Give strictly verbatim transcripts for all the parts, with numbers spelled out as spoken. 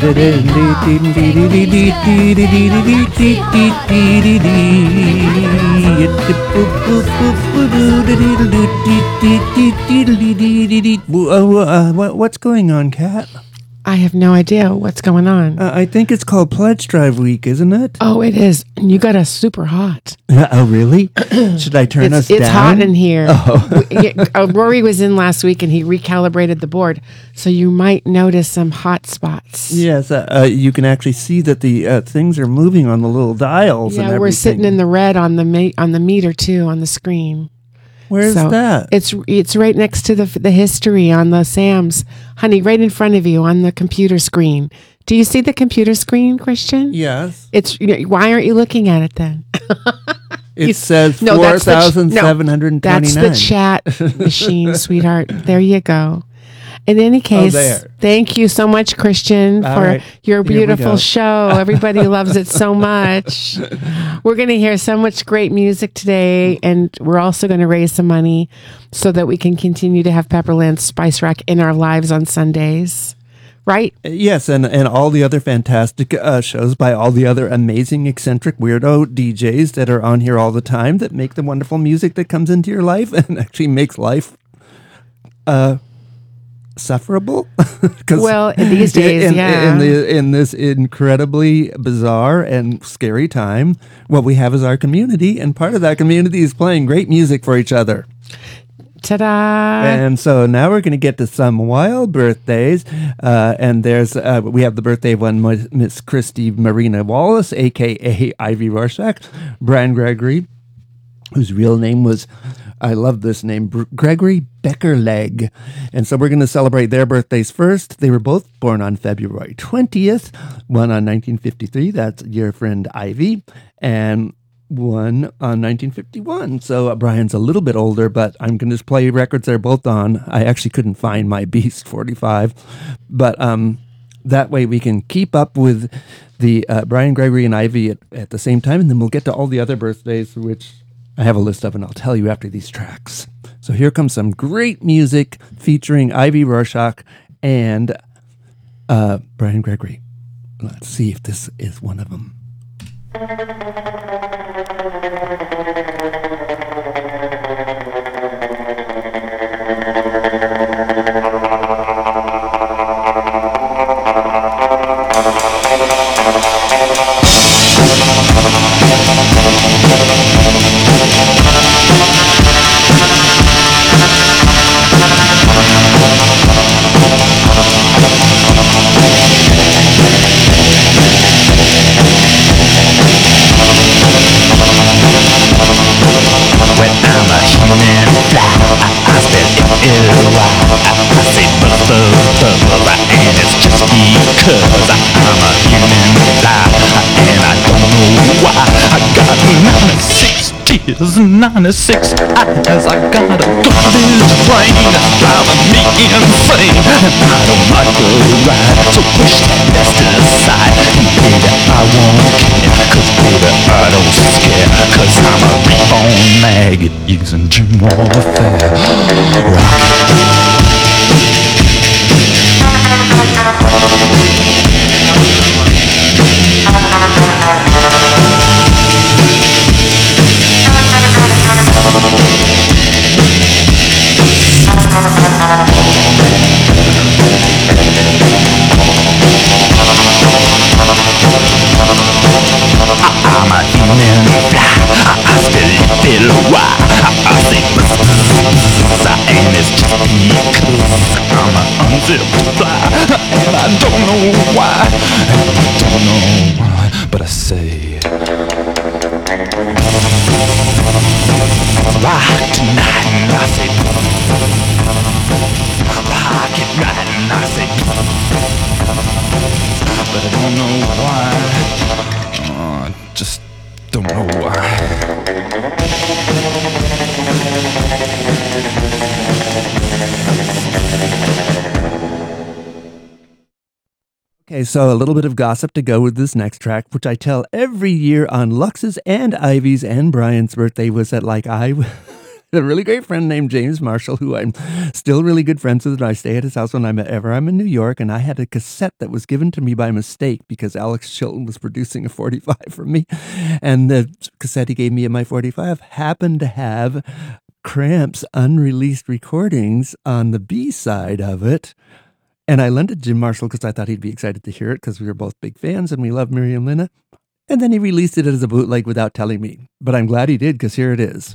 What's going on, Kat? I have no idea what's going on. Uh, I think it's called Pledge Drive Week, isn't it? Oh, it is. And you got us super hot. Uh, oh, really? Should I turn it's, us it's down? It's hot in here. Oh. we, uh, Rory was in last week and he recalibrated the board. So you might notice some hot spots. Yes, uh, uh, you can actually see that the uh, things are moving on the little dials. Yeah, and we're everything. sitting in the red on the ma- on the meter too, on the screen. Where's so that? It's it's right next to the the history on the SAMs. Honey, right in front of you on the computer screen. Do you see the computer screen, Christian? Yes. It's you know, why aren't you looking at it then? It you, says no, four thousand seven hundred twenty-nine. No, that's the chat machine, sweetheart. There you go. In any case, oh, thank you so much, Christian, All for right. your beautiful show. Everybody loves it so much. We're going to hear so much great music today, and we're also going to raise some money so that we can continue to have Pepperland Spice Rack in our lives on Sundays. Right? Yes, and, and all the other fantastic uh, shows by all the other amazing, eccentric, weirdo D Js that are on here all the time that make the wonderful music that comes into your life and actually makes life uh, sufferable. Well, these days, in, yeah. In, the, in this incredibly bizarre and scary time, what we have is our community, and part of that community is playing great music for each other. Ta-da! And so now we're going to get to some wild birthdays. Uh, and there's uh, we have the birthday of one Miss Christy Marina Wallace, a k a. Ivy Rorschach, Brian Gregory, whose real name was, I love this name, Br- Gregory Beckerleg. And so we're going to celebrate their birthdays first. They were both born on February twentieth, one on nineteen fifty-three. That's your friend Ivy. And one on nineteen fifty-one. So uh, Brian's a little bit older, but I'm going to just play records they're both on. I actually couldn't find my Beast forty-five, but um, that way we can keep up with the uh, Brian Gregory and Ivy at, at the same time, and then we'll get to all the other birthdays, which I have a list of, and I'll tell you after these tracks. So here comes some great music featuring Ivy Rorschach and uh, Brian Gregory. Let's see if this is one of them. Cause I'm a human fly, and I don't know why. I got ninety-six tears, ninety-six eyes. I got a garbage brain driving me insane, and I don't like the ride, so push that best aside. And baby, I won't care, cause baby, I don't scare, cause I'm a reborn maggot using gym warfare. Rock. I'm a human fly, I still feel why I say and it's just because I'm an unzipped fly, and I don't know why, and I don't know why, but I say rock tonight, and I say rock it right, and I say but I don't know why, uh, just don't know why. Okay, so a little bit of gossip to go with this next track, which I tell every year on Lux's and Ivy's and Brian's birthday was that like I a really great friend named James Marshall, who I'm still really good friends with, and I stay at his house whenever I'm in New York. And I had a cassette that was given to me by mistake because Alex Chilton was producing a forty-five for me, and the cassette he gave me in my forty-five happened to have Cramps' unreleased recordings on the B side of it. And I lent it to Jim Marshall because I thought he'd be excited to hear it because we were both big fans and we love Miriam Lina. And then he released it as a bootleg without telling me. But I'm glad he did because here it is.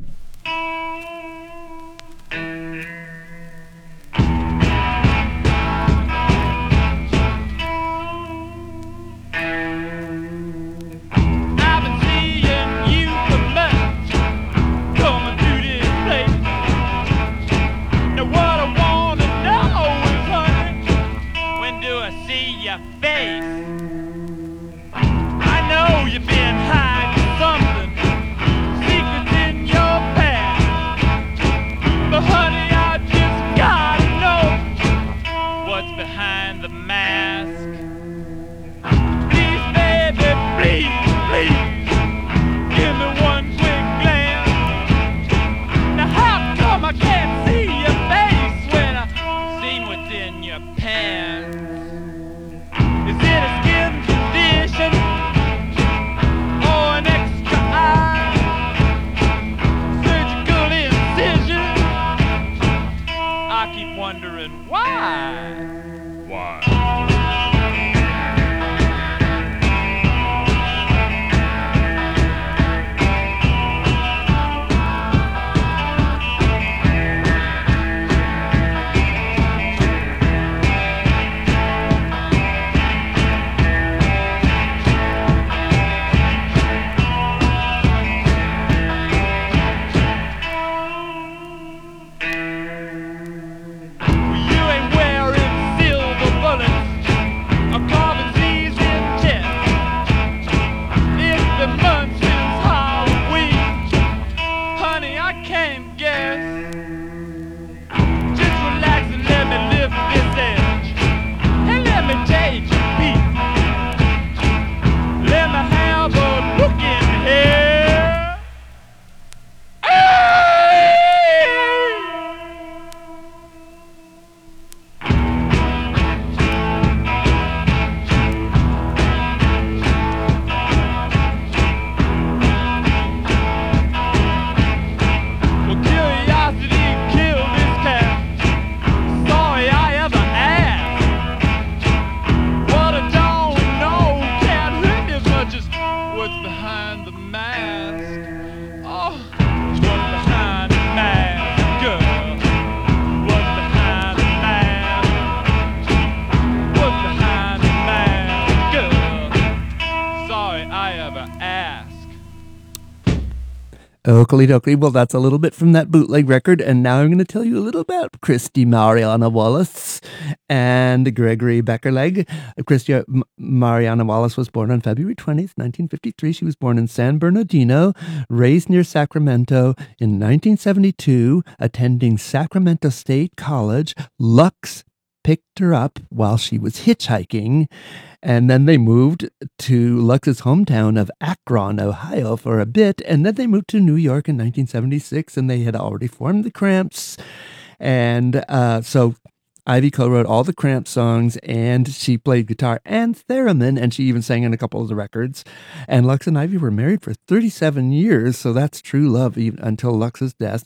Oakley dokley. Well, that's a little bit from that bootleg record. And now I'm going to tell you a little about Christy Mariana Wallace and Gregory Beckerleg. Christy M- Mariana Wallace was born on February twentieth, nineteen fifty-three. She was born in San Bernardino, raised near Sacramento. In nineteen seventy-two, attending Sacramento State College, Lux picked her up while she was hitchhiking, and then they moved to Lux's hometown of Akron, Ohio for a bit, and then they moved to New York in nineteen seventy-six, and they had already formed the Cramps, and uh, so Ivy co-wrote all the Cramps songs, and she played guitar and theremin, and she even sang in a couple of the records, and Lux and Ivy were married for thirty-seven years, so that's true love even until Lux's death,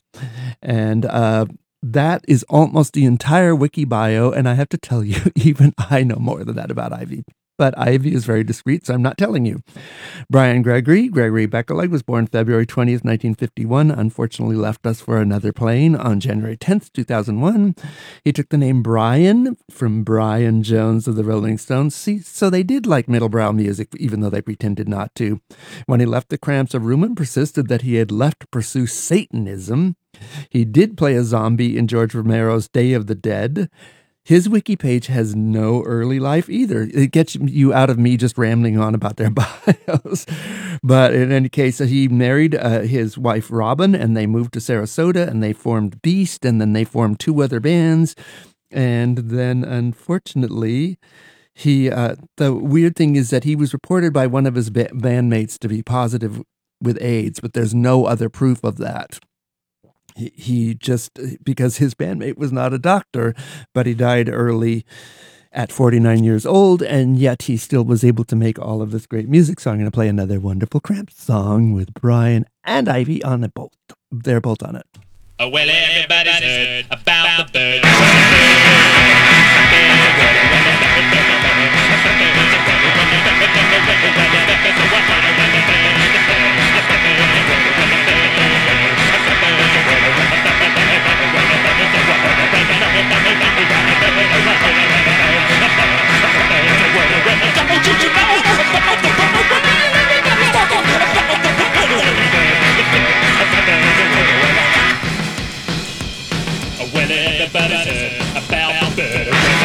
and uh, that is almost the entire wiki bio, and I have to tell you, even I know more than that about Ivy. But Ivy is very discreet, so I'm not telling you. Brian Gregory, Gregory Beckerleg, was born February twentieth, nineteen fifty-one, unfortunately left us for another plane on January tenth, two thousand one. He took the name Brian from Brian Jones of the Rolling Stones. See, so they did like middlebrow music, even though they pretended not to. When he left the Cramps, a rumor persisted that he had left to pursue Satanism. He did play a zombie in George Romero's Day of the Dead. His wiki page has no early life either. It gets you out of me just rambling on about their bios. But in any case, he married uh, his wife, Robin, and they moved to Sarasota, and they formed Beast, and then they formed two other bands. And then, unfortunately, he uh, the weird thing is that he was reported by one of his ba- bandmates to be positive with AIDS, but there's no other proof of that. he, he just, because his bandmate was not a doctor, but he died early at forty-nine years old, and yet he still was able to make all of this great music. So I'm going to play another wonderful Cramps song with Brian and Ivy on it both. They're both on it. Oh, well, everybody's heard about the bird. Well, everybody's heard about the bird.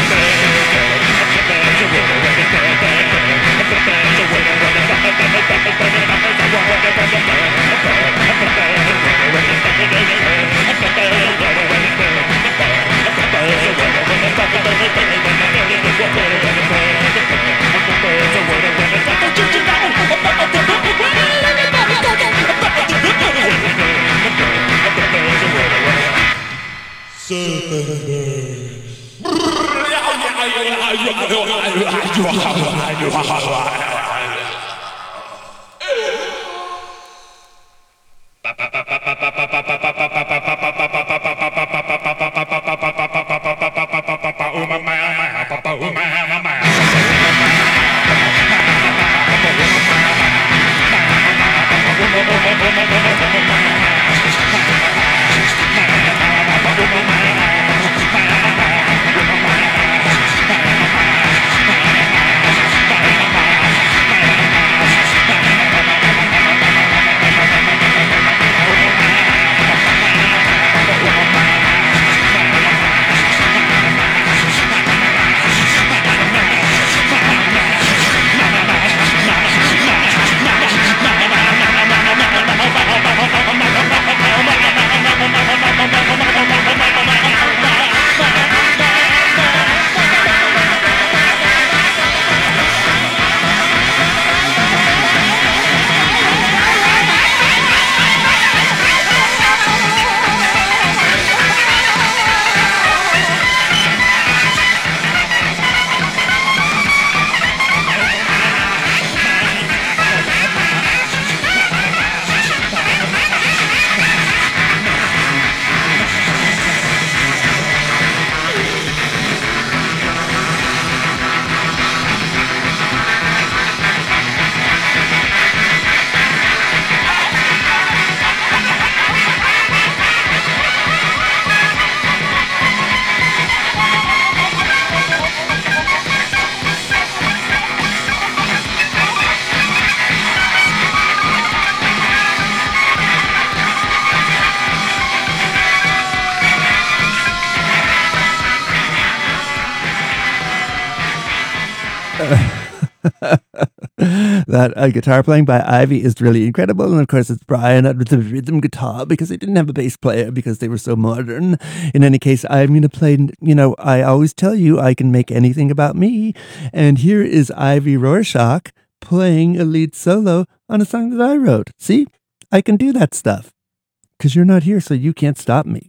That uh, guitar playing by Ivy is really incredible. And of course, it's Brian with the rhythm guitar because they didn't have a bass player because they were so modern. In any case, I'm going to play, you know, I always tell you I can make anything about me. And here is Ivy Rorschach playing a lead solo on a song that I wrote. See, I can do that stuff because you're not here, so you can't stop me.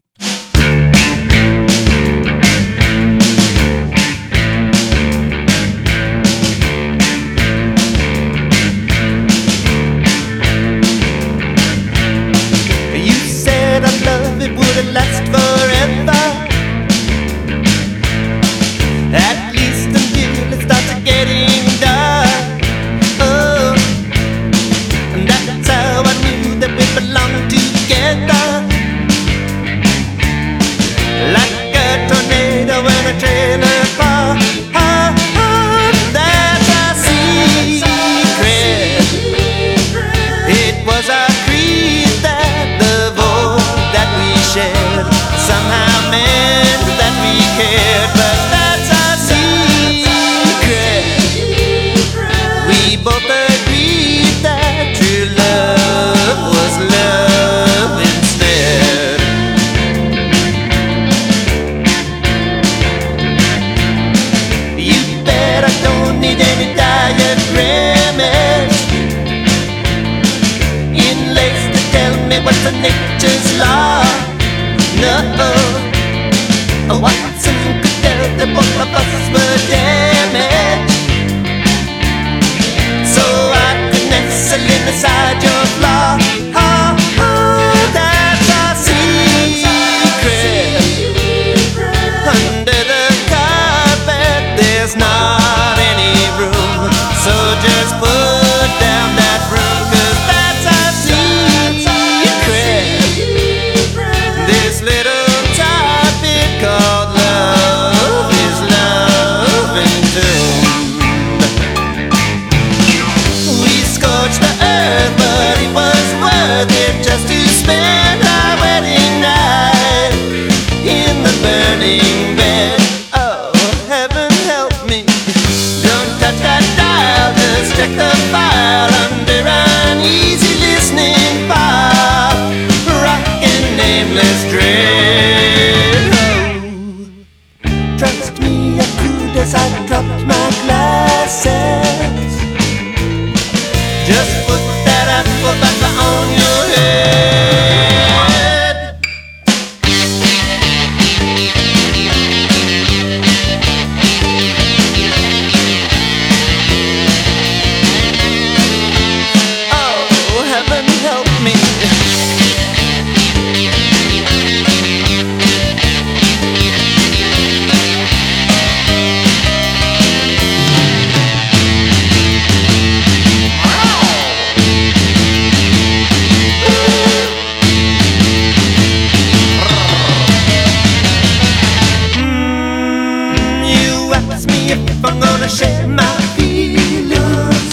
Last forever, at least until it starts getting dark. Oh, and that's how I knew that we belonged together. nameless dread. Oh, trust me, I could as I dropped my glasses. Just put that apple back on your head. Oh, heaven help me. If I'm gonna share my feelings,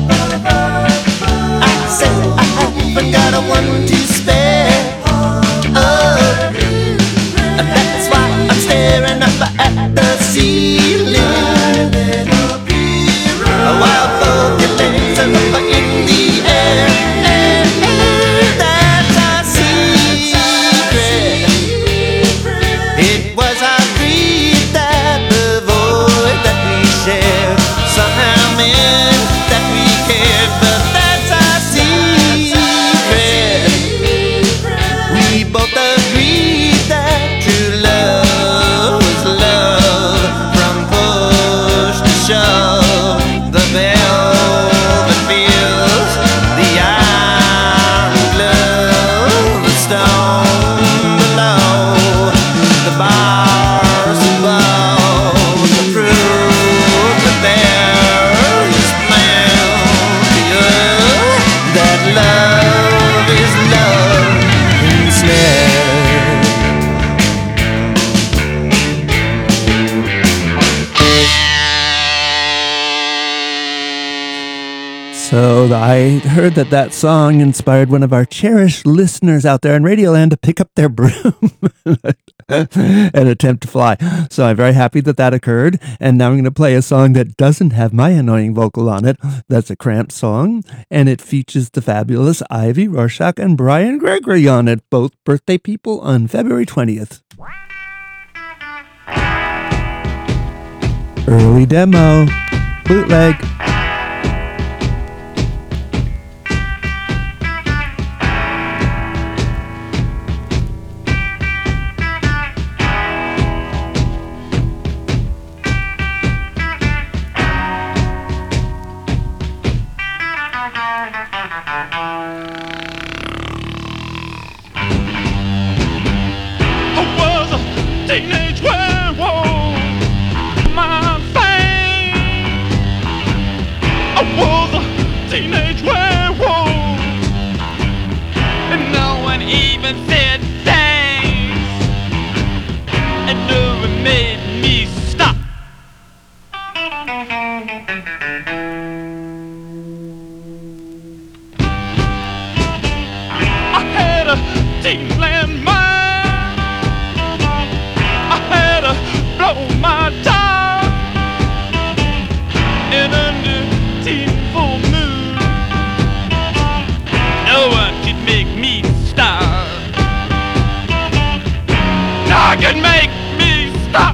I say I haven't got a one to spare. Oh, and that's why I'm staring up at the ceiling, while both your legs are up in the air. That's our secret. It was our dream that the void that we shared somehow meant that we cared, but that's our secret. We both agreed that true love was love from push to shove. The velvet feels, the iron glow, the stone below, the bars above, the fruit that there is plenty of. That love is love ensnared. So I heard that that song inspired one of our cherished listeners out there in Radioland to pick up their broom and attempt to fly. So I'm very happy that that occurred. And now I'm going to play a song that doesn't have my annoying vocal on it. That's a Cramp song. And it features the fabulous Ivy Rorschach and Brian Gregory on it, both birthday people on February twentieth. Early demo. Bootleg. I was a teenage werewolf, my thing. I was a teenage werewolf, and no one even said thanks, and no one made me stop. I had a Tingland mind. I had to blow my top in under teen full moon. No one could make me stop. No one could make me stop.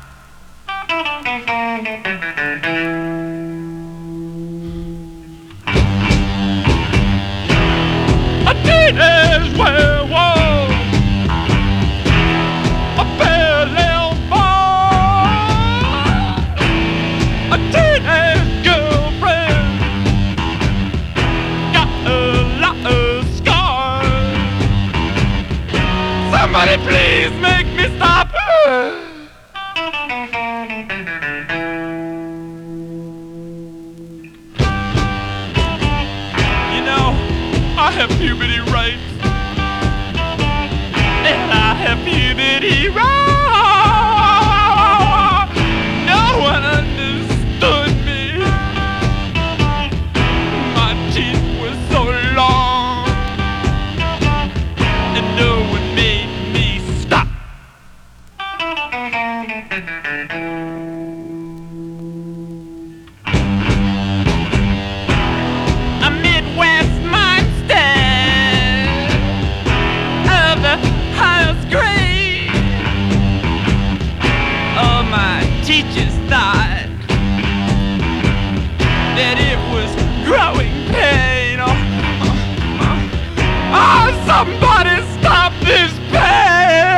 A teenage werewolf, a parallel boy, a teenage girlfriend, got a lot of scars. Somebody please make me stop. You know, I have puberty rights, and I have puberty rights. No one understood me. My teeth were so long, and no one made me stop. A Midwest monster of the he just thought that it was growing pain. Oh, oh, oh, somebody stop this pain!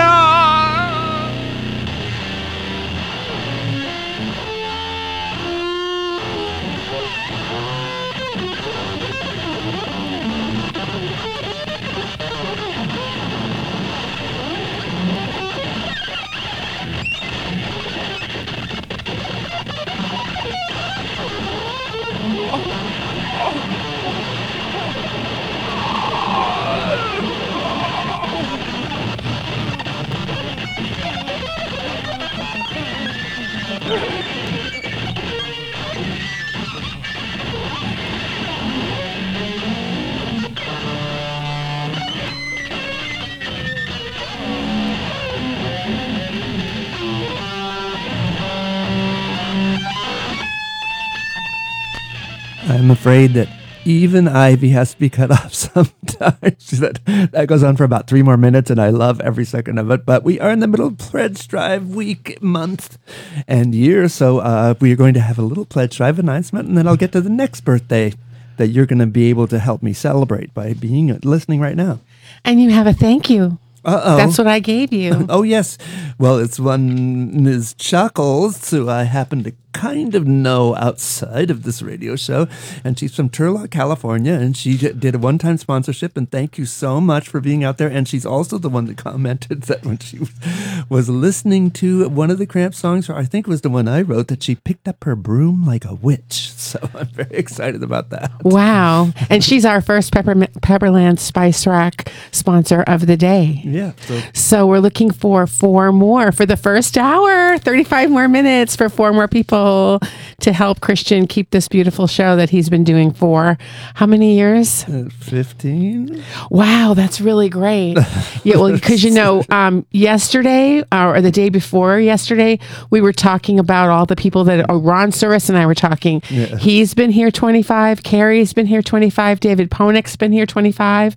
I'm afraid that even Ivy has to be cut off sometimes. that, that goes on for about three more minutes, and I love every second of it. But we are in the middle of Pledge Drive week, month, and year. So uh, we are going to have a little Pledge Drive announcement, and then I'll get to the next birthday that you're going to be able to help me celebrate by being listening right now. And you have a thank you. Uh-oh. That's what I gave you. Oh, yes. Well, it's one Miz Chuckles, who I happen to kind of know outside of this radio show. And she's from Turlock, California. And she j- did a one-time sponsorship. And thank you so much for being out there. And she's also the one that commented that when she was listening to one of the Cramp songs, or I think it was the one I wrote, that she picked up her broom like a witch. So I'm very excited about that. Wow. And she's our first Pepper, Pepperland Spice Rack sponsor of the day. Yeah. So So we're looking for four more for the first hour, thirty-five more minutes for four more people to help Christian keep this beautiful show that he's been doing for how many years? uh, fifteen? Wow, that's really great. Yeah, well, because you know, um, yesterday uh, or the day before yesterday, we were talking about all the people that oh, Ron Suris and I were talking. Yeah. He's been here twenty-five. Carrie's been here twenty-five. David Ponick's been here twenty-five.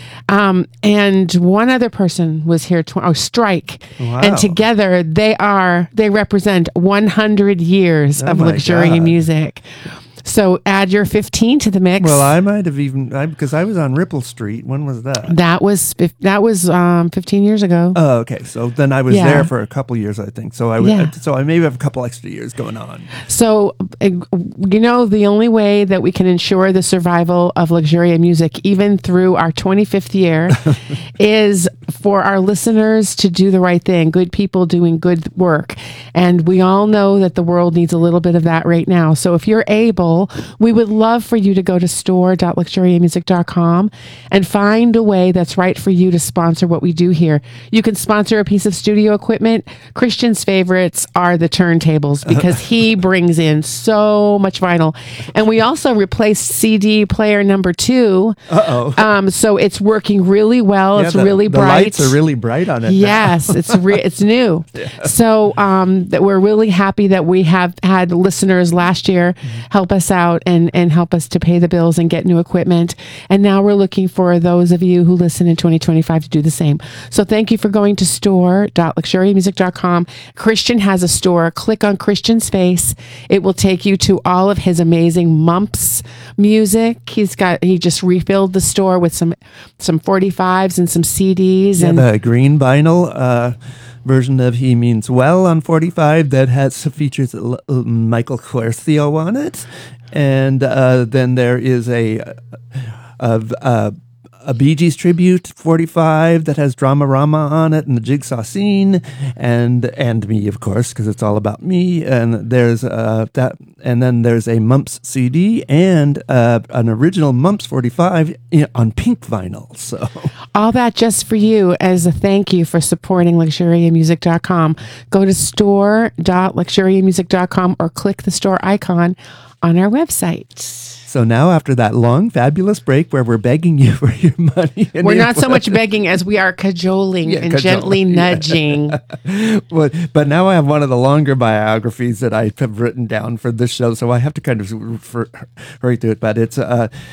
Um, and one other person was here, tw- oh, Strike. Wow. And together they are, they represent one hundred years Oh of my luxury God. music. So add your fifteen to the mix. Well, I might have even, I, because I was on Ripple Street. When was that? that was, fif- that was, um, fifteen years ago. Oh, okay. So then I was Yeah. there for a couple years, I think. So I would, Yeah. so I maybe have a couple extra years going on. So, uh, you know, the only way that we can ensure the survival of Luxuria music, even through our twenty-fifth year, is for our listeners to do the right thing, good people doing good work. And we all know that the world needs a little bit of that right now. So if you're able, we would love for you to go to store dot luxuria music dot com and find a way that's right for you to sponsor what we do here. You can sponsor a piece of studio equipment. Christian's favorites are the turntables because he brings in so much vinyl. And we also replaced C D player number two. Uh-oh. Um, so it's working really well. Yeah, it's the, really the bright. lights are really bright on it. now. Yes, it's re- it's new. So um, that we're really happy that we have had listeners last year help us out and, and help us to pay the bills and get new equipment. And now we're looking for those of you who listen in twenty twenty-five to do the same. So thank you for going to store dot luxuria music dot com. Christian has a store. Click on Christian's face. It will take you to all of his amazing Mumps music. He's got, he just refilled the store with some, some forty-fives and some C Ds. Yeah, and the green vinyl uh, version of He Means Well on forty-five that has features L- L- Michael Quercio on it. And uh, then there is a, a, a, a Bee Gees tribute forty-five that has Dramarama on it and the Jigsaw Scene and and me, of course, because it's all about me. And there's uh, that, and then there's a Mumps C D and uh, an original Mumps forty-five in, on pink vinyl. So. all that just for you as a thank you for supporting luxuria music dot com. Go to store dot luxuria music dot com or click the store icon on our website. So now, after that long, fabulous break where we're begging you for your money, and We're your not so much begging as we are cajoling Yeah, and cajoling, gently yeah. nudging. well, but now I have one of the longer biographies that I have written down for this show, so I have to kind of refer, hurry through it. But it's uh,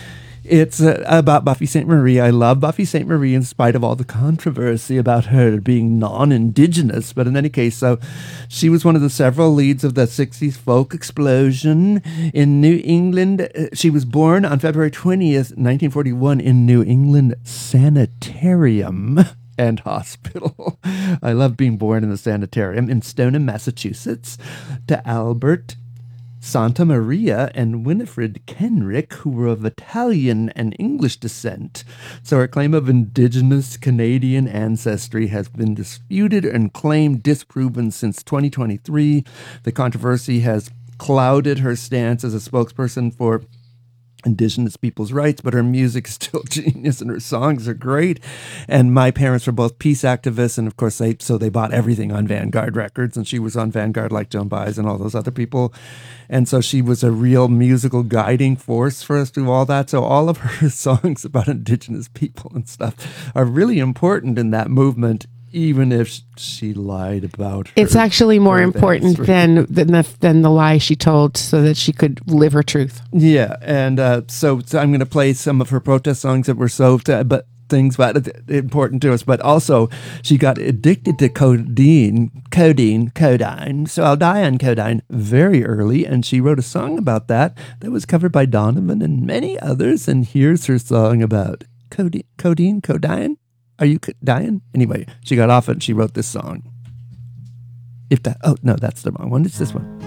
It's uh, about Buffy Sainte Marie. I love Buffy Sainte Marie in spite of all the controversy about her being non-Indigenous. But in any case, so she was one of the several leads of the sixties folk explosion in New England. Uh, She was born on February twentieth, nineteen forty-one in New England Sanitarium and Hospital. I love being born in the sanitarium in Stoneham, Massachusetts, to Albert Santa Maria and Winifred Kenrick, who were of Italian and English descent. So her claim of indigenous Canadian ancestry has been disputed and claimed disproven since twenty twenty-three. The controversy has clouded her stance as a spokesperson for Indigenous people's rights, but her music is still genius and her songs are great. And my parents were both peace activists, and of course they so they bought everything on Vanguard Records, and she was on Vanguard like Joan Baez and all those other people. And so she was a real musical guiding force for us through all that. So all of her songs about Indigenous people and stuff are really important in that movement, even if she lied about her. It's actually more birth important ancestry. than than the, than the lie she told, so that she could live her truth. Yeah, and uh, so, so I'm going to play some of her protest songs that were so, uh, but things but important to us. But also, she got addicted to codeine, codeine, codeine. So I'll die on codeine very early, and she wrote a song about that that was covered by Donovan and many others. And here's her song about codeine, codeine, codeine. Are you co- dying? Anyway, she got off it and she wrote this song. If that, oh no, that's the wrong one. It's this one.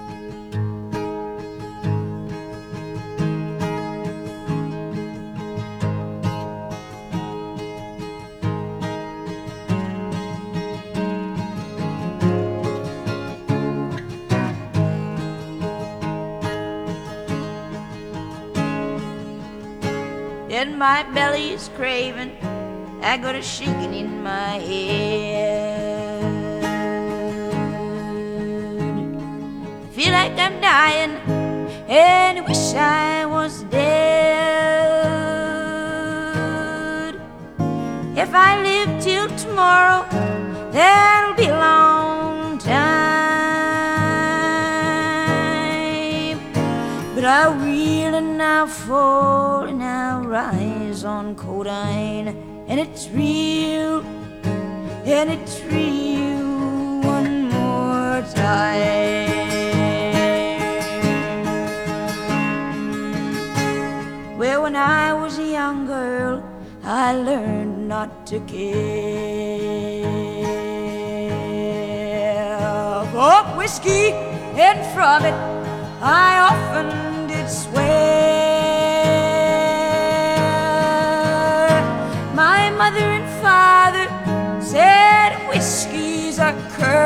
And my belly's craving, I got a shaking in my head. Feel like I'm dying and I wish I was dead. If I live till tomorrow, that'll be a long time. But I reel and I fall and I rise on codeine. And it's real, and it's real one more time. Well, when I was a young girl, I learned not to care for whiskey, and from it I often did swear. Mother and father said whiskey's a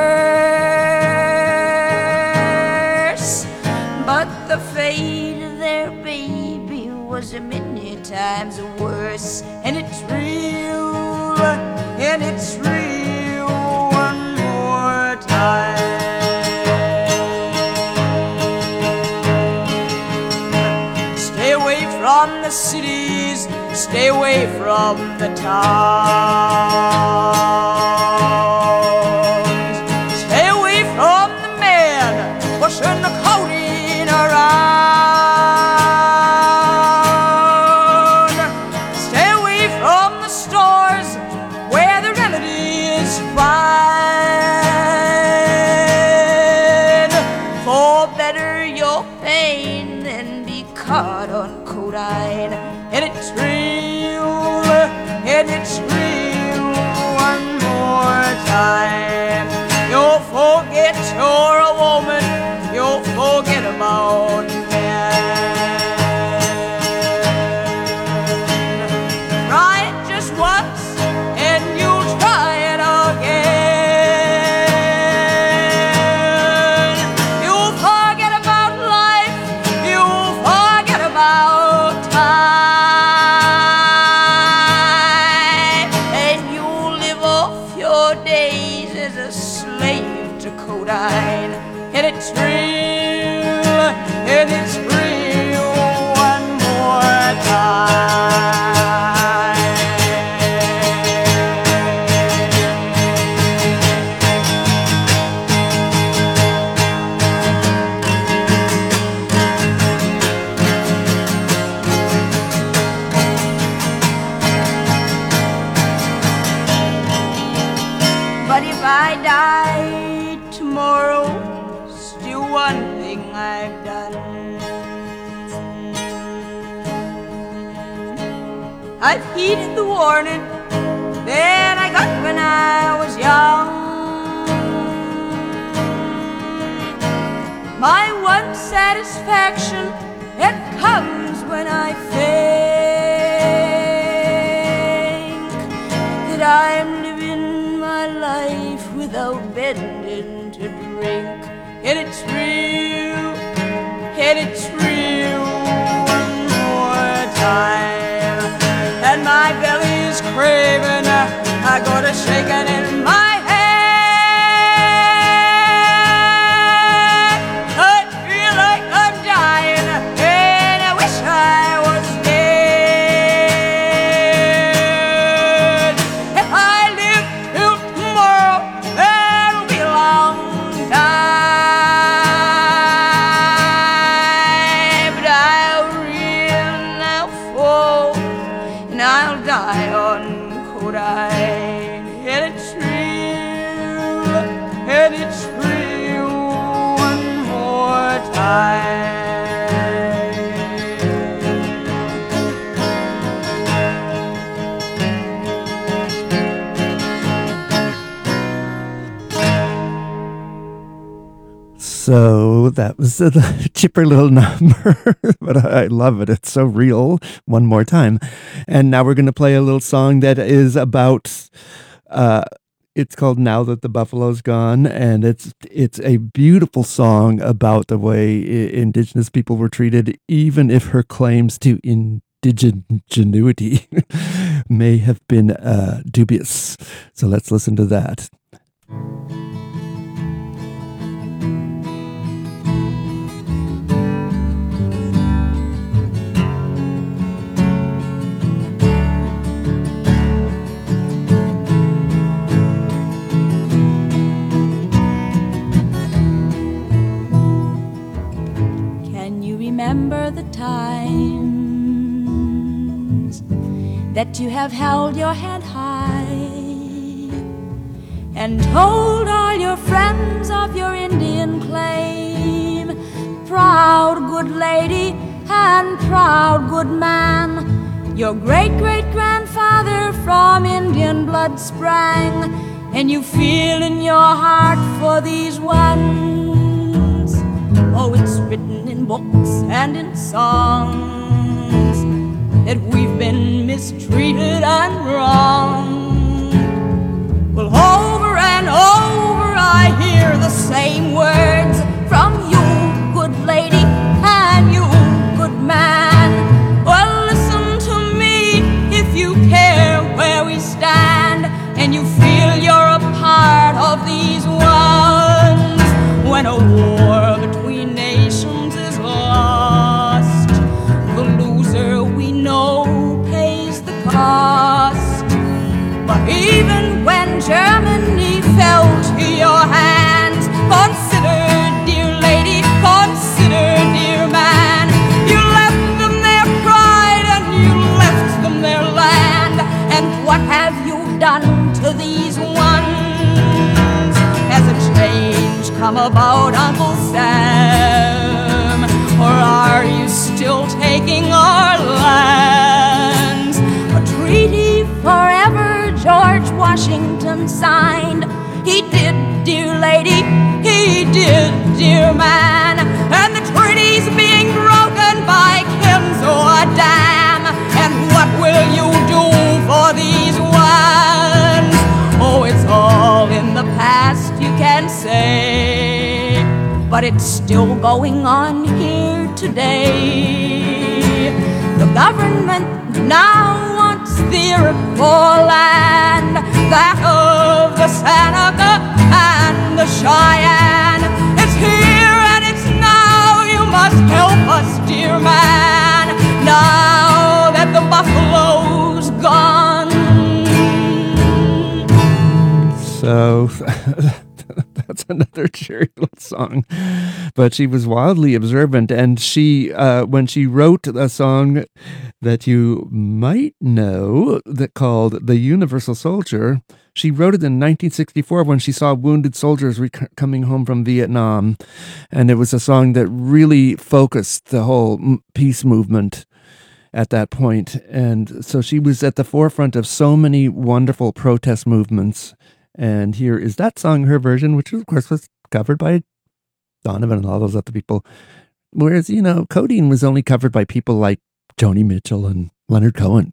curse, but the fate of their baby was a many times worse. And it's real, and it's real one more time. Stay away from the cities, stay away from the towns. Stay away from the men pushing the codeine around. Stay away from the stores where the remedy is fine. For better your pain than be caught on codeine. And it's real, and it's real one more time. You'll forget you're a woman, you'll forget about men. Try it just once, and you'll try it again. You'll forget about life, you'll forget about time. Days as a slave to codeine. And it's real, and it's real one more time. But if I die tomorrow, still one thing I've done. I've heeded the warning that I got when I was young. My one satisfaction, it comes when I think that I'm living my life without bending to drink. And it's real, and it's real one more time. And my belly's craving, I got a shaking in my head. I feel like I'm dying, and I wish I was dead. If I live till tomorrow, that'll be a long time. But I'll reel now fall, and I'll die on Kodai. And it's real, and it's real one more time. So that was a chipper little number, but I love it. It's so real. One more time. And now we're going to play a little song that is about, uh, it's called Now That the Buffalo's Gone. And it's, it's a beautiful song about the way I- indigenous people were treated, even if her claims to indigenuity may have been uh, dubious. So let's listen to that. Can you remember the times that you have held your head high and told all your friends of your Indian claim? Proud good lady and proud good man, your great-great-grandfather from Indian blood sprang, and you feel in your heart for these ones. Oh, it's written in books and in songs that we've been mistreated and wronged. Well, over and over I hear the same words from you, good lady, and you, good man. Well, listen to me if you care where we stand, and you feel you're a part of these ones. When a war between nations is lost, the loser we know pays the cost. But even when Germany fell to your hands, consider, dear lady, consider, dear man, you left them their pride and you left them their land. And what have you done to these ones? Has a change come about, Uncle Sam? Or are you still taking our lands? A treaty forever George Washington signed. He did, dear lady, he did, dear man. And the treaty's being broken by Kenzo Dam. And what will you do for these ones? Oh, it's all in the past, you can say, but it's still going on here today. The government now wants the Iroquois land, that of the Seneca and the Cheyenne. It's here and it's now, you must help us, dear man, now that the buffalo's gone. So that's another cheery little song. But she was wildly observant, and she, uh, when she wrote a song that you might know that called "The Universal Soldier," She wrote it in nineteen sixty-four when she saw wounded soldiers rec- coming home from Vietnam. And it was a song that really focused the whole m- peace movement at that point. And so she was at the forefront of so many wonderful protest movements. And here is that song, her version, which of course was covered by Donovan and all those other people. Whereas, you know, Codeine was only covered by people like Joni Mitchell and Leonard Cohen.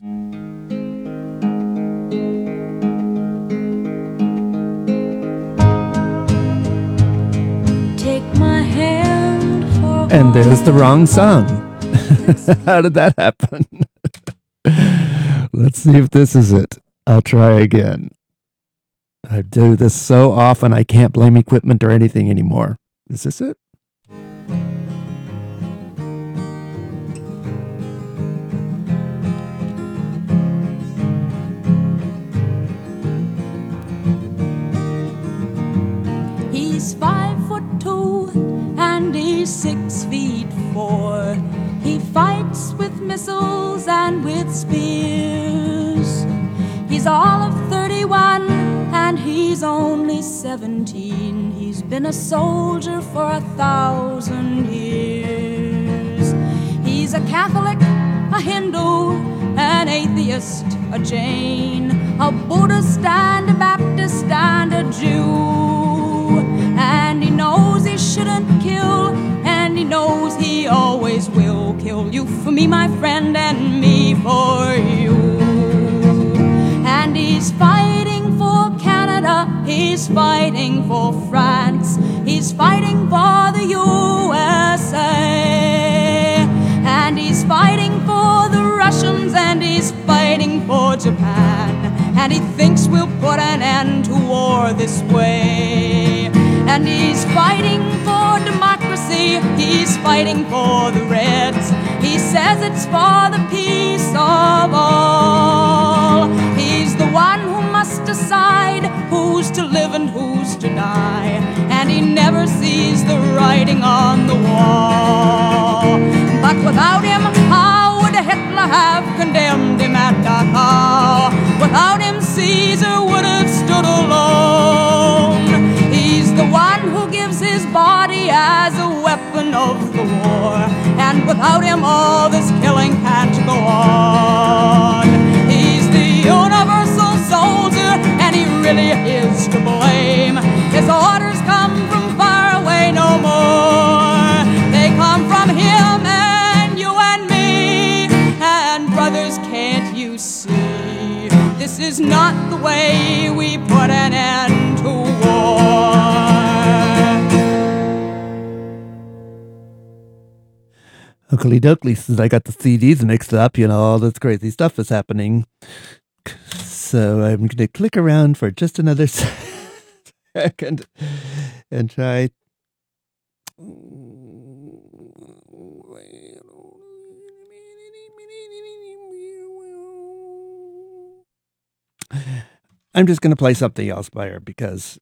Take my hand for And there's the wrong song. How did that happen? Let's see if this is it. I'll try again. I do this so often I can't blame equipment or anything anymore. Is this it? He's five foot two and he's six feet four. He fights with missiles and with spears. He's all of thirty-one and he's only seventeen. He's been a soldier for a thousand years. He's a Catholic, a Hindu, an atheist, a Jain, a Buddhist and a Baptist and a Jew. And he knows he shouldn't kill, and he knows he always will kill you for me, my friend, and me for you. And he's fighting for Canada, he's fighting for France, he's fighting for the U S A. And he's fighting for the Russians, and he's fighting for Japan. And he thinks we'll put an end to war this way. And he's fighting for democracy, he's fighting for the Reds. He says it's for the peace of all. He's the one who must decide who's to live and who's to die. And he never sees the writing on the wall. But without him, how would Hitler have condemned him at Dachau? Without him, Caesar would have stood alone. He's the one who gives his body as a weapon of the war. And without him, all this killing can't go on. He's the universal soldier, and he really is to blame. His orders come from far away no more. They come from him and you and me. And brothers, can't you see? This is not the way we put an end to war. Oakley Dokley says, I got the C Ds mixed up, you know, all this crazy stuff is happening. So I'm going to click around for just another second and try. I'm just going to play something else by her because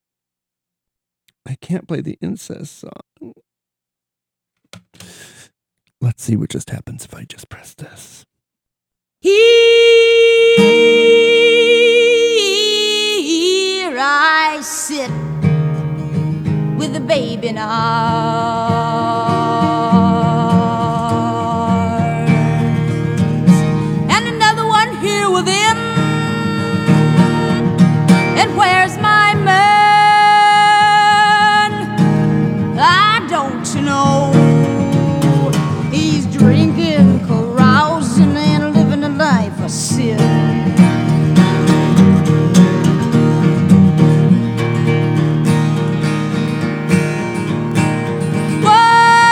I can't play the incest song. Let's see what just happens if I just press this. Here I sit with a baby in arms, and another one here within. And where's my man? I don't know. He's drinking, carousing, and living a life of sin. Whoa!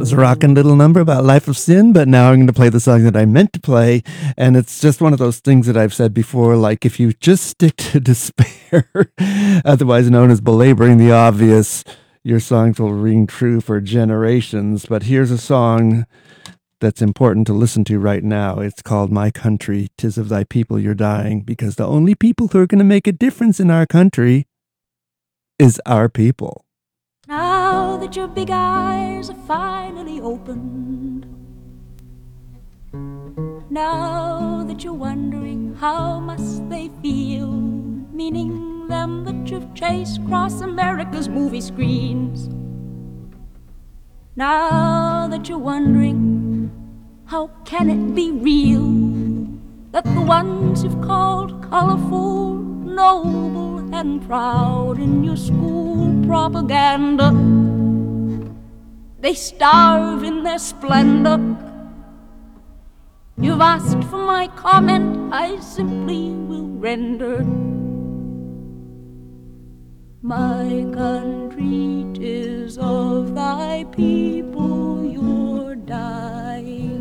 was a rockin' little number about Life of Sin, but now I'm going to play the song that I meant to play. And it's just one of those things that I've said before, like if you just stick to despair, otherwise known as belaboring the obvious, your songs will ring true for generations. But here's a song that's important to listen to right now. It's called My Country, 'Tis of Thy People You're Dying, because the only people who are going to make a difference in our country is our people. Now that your big eyes are finally opened, now that you're wondering how must they feel, meaning them that you've chased across America's movie screens, now that you're wondering how can it be real that the ones you've called colorful, noble, and proud in your school propaganda, they starve in their splendor. You've asked for my comment, I simply will render. My country, 'tis of thy people you're dying.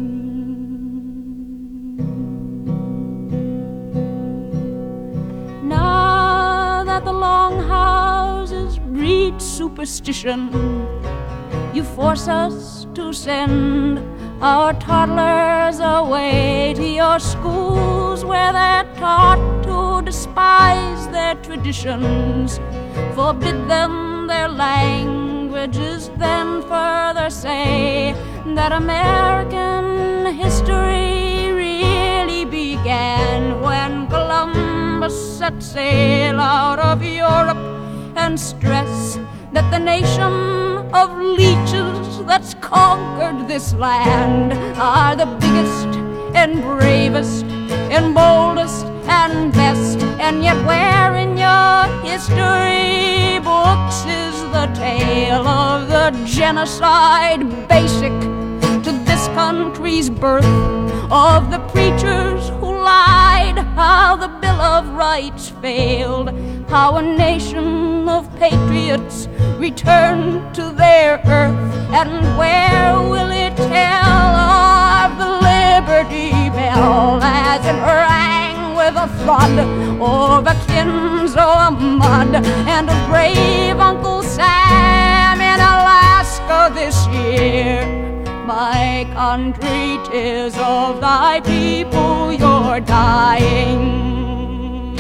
Now that the long houses breed superstition, you force us to send our toddlers away to your schools where they're taught to despise their traditions, forbid them their languages, then further say that American history really began when Columbus set sail out of Europe, and stress that the nation of leeches that's conquered this land are the biggest and bravest and boldest and best. And yet where in your history books is the tale of the genocide basic to this country's birth, of the preachers who lied, how the Bill of Rights failed, how a nation of patriots returned to their earth? And where will it tell of the Liberty Bell as it rang with a thud over Kinzo Mud, and of brave Uncle Sam in Alaska this year? My country, 'tis of thy people you're dying.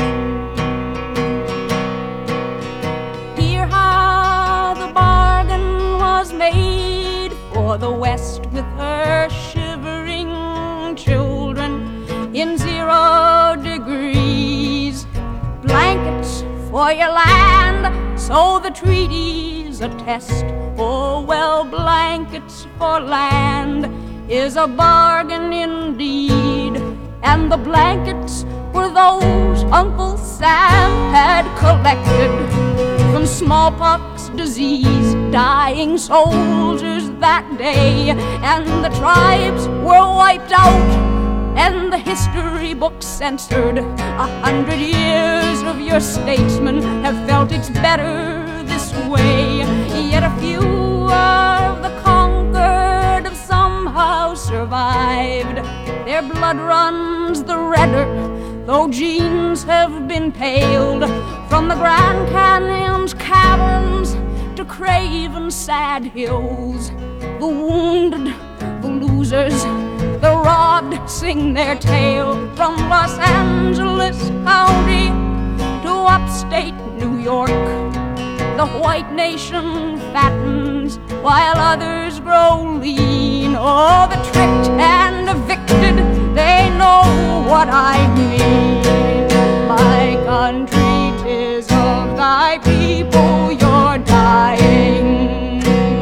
Hear how the bargain was made for the West with her shivering children in zero degrees. Blankets for your land, so the treaties attest. Oh, well, blankets for land is a bargain indeed. And the blankets were those Uncle Sam had collected from smallpox disease, dying soldiers that day. And the tribes were wiped out, and the history books censored. A hundred years of your statesmen have felt it's better this way. Yet a few of the conquered have somehow survived. Their blood runs the redder, though genes have been paled. From the Grand Canyon's caverns to craven sad hills, the wounded, the losers, the robbed sing their tale. From Los Angeles County to upstate New York, the white nation fattens while others grow lean. Oh, the tricked and evicted, they know what I mean. My country, 'tis of thy people you're dying.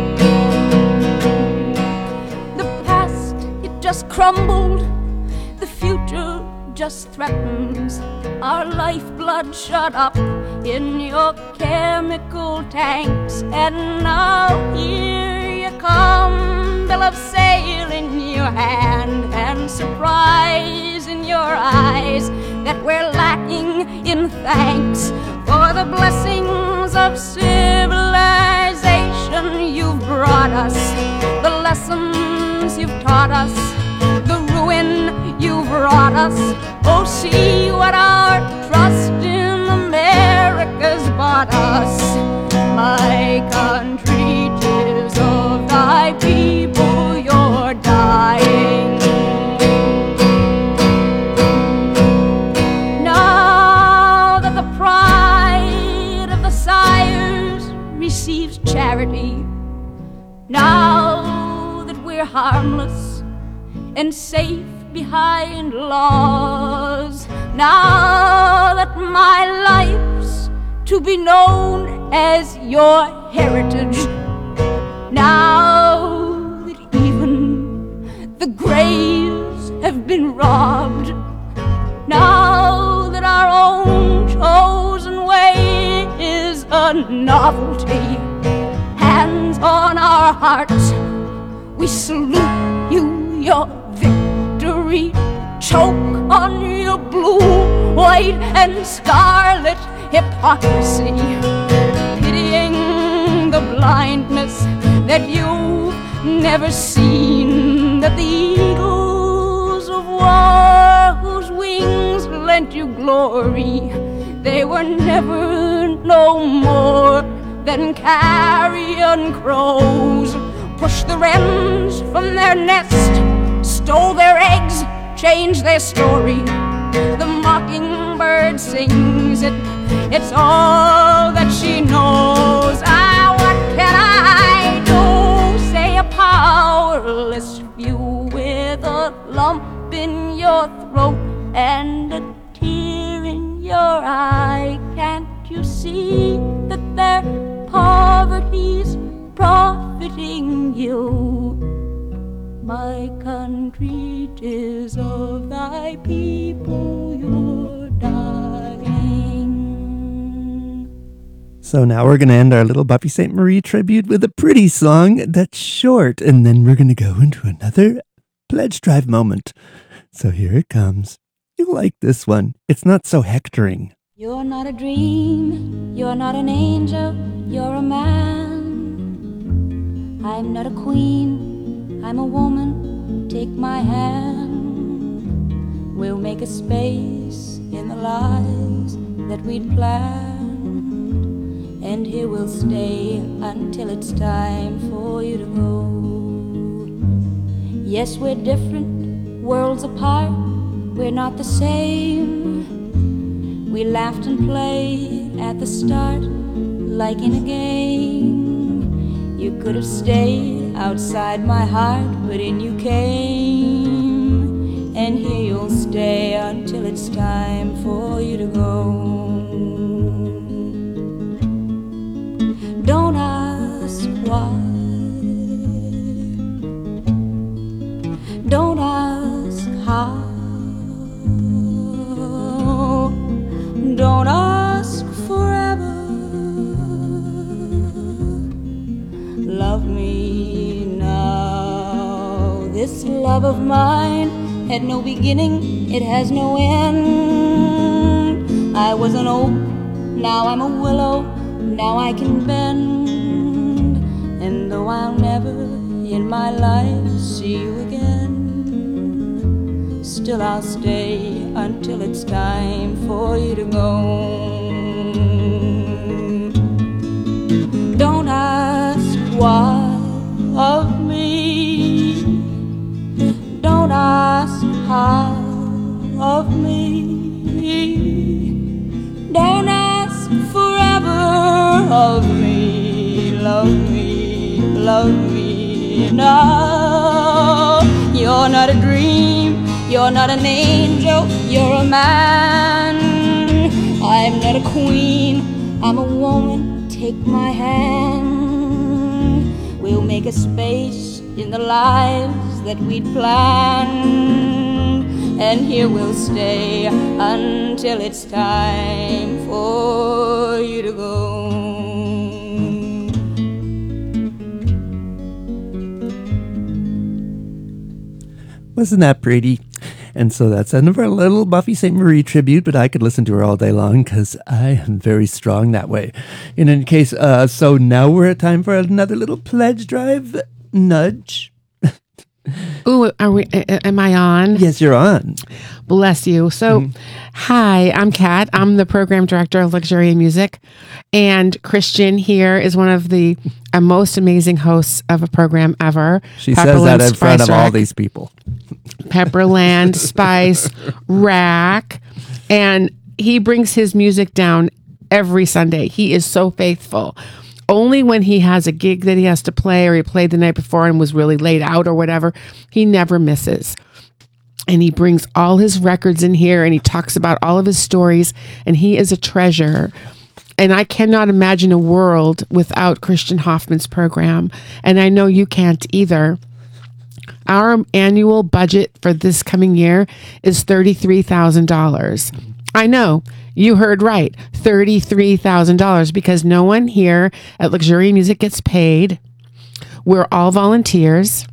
The past, it just crumbled, the future just threatens. Our lifeblood shut up in your chemical tanks, and now here you come, bill of sale in your hand, and surprise in your eyes that we're lacking in thanks for the blessings of civilization you've brought us, the lesson us, the ruin you've wrought us. Oh, see what our trust in America's bought us. My country, 'tis of thy people you're dying. Now that the pride of the sires receives charity, now that we're harmless and safe behind laws, now that my life's to be known as your heritage, now that even the graves have been robbed, now that our own chosen way is a novelty, hands on our hearts, we salute you, your victory. Choke on your blue, white, and scarlet hypocrisy, pitying the blindness that you've never seen, that the eagles of war whose wings lent you glory, they were never no more than carrion crows, pushed the wrens from their nest, stole their eggs, changed their story. The mockingbird sings it, it's all that she knows. Ah, what can I do? Say a powerless few with a lump in your throat and a tear in your eye. Can't you see that their poverty's profiting you? My country, 'tis of thy people you're dying. So now we're going to end our little Buffy Sainte Marie tribute with a pretty song that's short, and then we're going to go into another pledge drive moment. So here it comes. You'll like this one. It's not so hectoring. You're not a dream, you're not an angel, you're a man. I'm not a queen, I'm a woman, take my hand. We'll make a space in the lives that we'd planned, and here we'll stay until it's time for you to go. Yes, we're different, worlds apart, we're not the same. We laughed and played at the start like in a game. You could have stayed outside my heart, but in you came, and here you'll stay until it's time for you to go. Don't ask why, don't ask how, don't ask forever. Love me now. This love of mine had no beginning, it has no end. I was an oak, now I'm a willow, now I can bend. And though I'll never in my life see you again, still I'll stay until it's time for you to go. Don't ask why of me, don't ask how of me, don't ask forever of me. Love me, love me now. You're not a dream, you're not an angel, you're a man. I'm not a queen, I'm a woman, take my hand. We'll make a space in the lives that we'd planned, and here we'll stay until it's time for you to go. Wasn't that pretty? And so that's the end of our little Buffy Sainte Marie tribute, but I could listen to her all day long because I am very strong that way. In any case, uh, so now we're at time for another little pledge drive nudge. Ooh, are we? a- Am I on? Yes, you're on. Bless you. So, hi, I'm Kat. I'm the program director of Luxuria Music, and Christian here is one of the uh, most amazing hosts of a program ever. She says that in front of all Rack, these people. Pepperland Spice Rack, and he brings his music down every Sunday. He is so faithful. Only when he has a gig that he has to play, or he played the night before and was really laid out or whatever, he never misses. And he brings all his records in here, and he talks about all of his stories, and he is a treasure. And I cannot imagine a world without Christian Hoffman's program. And I know you can't either. Our annual budget for this coming year is thirty-three thousand dollars. I know, you heard right, thirty-three thousand dollars, because no one here at Luxuria Music gets paid. We're all volunteers,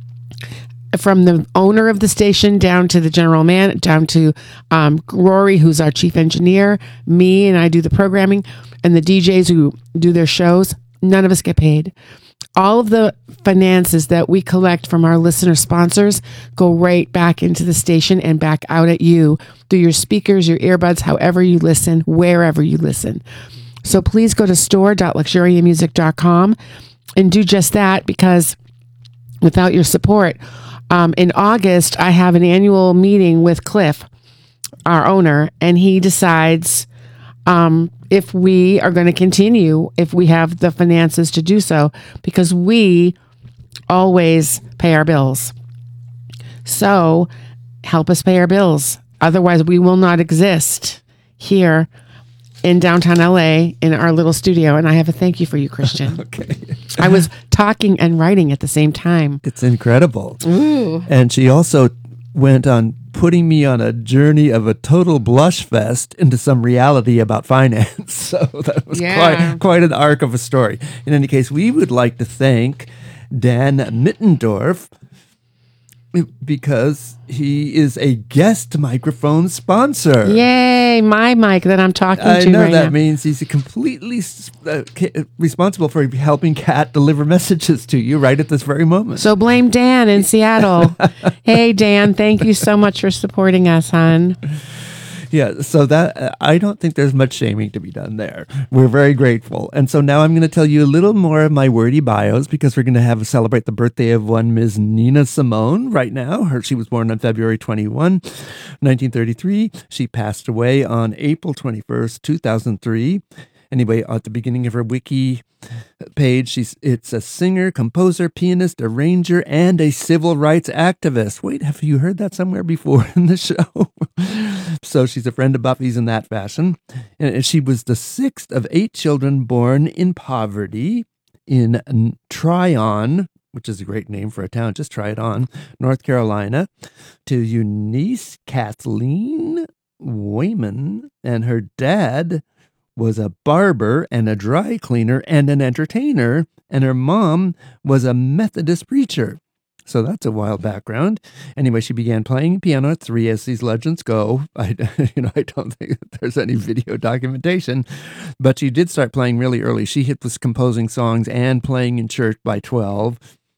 from the owner of the station down to the general man, down to um, Rory, who's our chief engineer, me, and I do the programming, and the D Js who do their shows. None of us get paid. All of the finances that we collect from our listener sponsors go right back into the station and back out at you through your speakers, your earbuds, however you listen, wherever you listen. So please go to store dot luxuria music dot com and do just that, because without your support, um, in August, I have an annual meeting with Cliff, our owner, and he decides um, if we are going to continue, if we have the finances to do so, because we always pay our bills. So help us pay our bills. Otherwise, we will not exist here in downtown L A in our little studio. And I have a thank you for you, Christian. Okay. I was talking and writing at the same time. It's incredible. Ooh. And she also went on putting me on a journey of a total blush fest into some reality about finance. So that was Yeah. quite quite an arc of a story. In any case, we would like to thank Dan Mittendorf, because he is a guest microphone sponsor. Yay, my mic that I'm talking I to know right that now. means he's completely uh, ca- responsible for helping Kat deliver messages to you right at this very moment. So blame Dan in Seattle. Hey, Dan, thank you so much for supporting us, hon. Yeah, so that uh, I don't think there's much shaming to be done there. We're very grateful. And so now I'm going to tell you a little more of my wordy bios, because we're going to have celebrate the birthday of one Miz Nina Simone right now. Her, she was born on February twenty-first, nineteen thirty-three. She passed away on April twenty-first, two thousand three. Anyway, at the beginning of her wiki page, she's it's a singer, composer, pianist, arranger, and a civil rights activist. Wait, have you heard that somewhere before in the show? So she's a friend of Buffy's in that fashion. And she was the sixth of eight children born in poverty in Tryon, which is a great name for a town, just try it on, North Carolina, to Eunice Kathleen Wayman, and her dad was a barber and a dry cleaner and an entertainer, and her mom was a Methodist preacher. So that's a wild background. Anyway, she began playing piano at three, as these legends go. I, you know, I don't think that there's any video documentation, but she did start playing really early. She hit was composing songs and playing in church by twelve,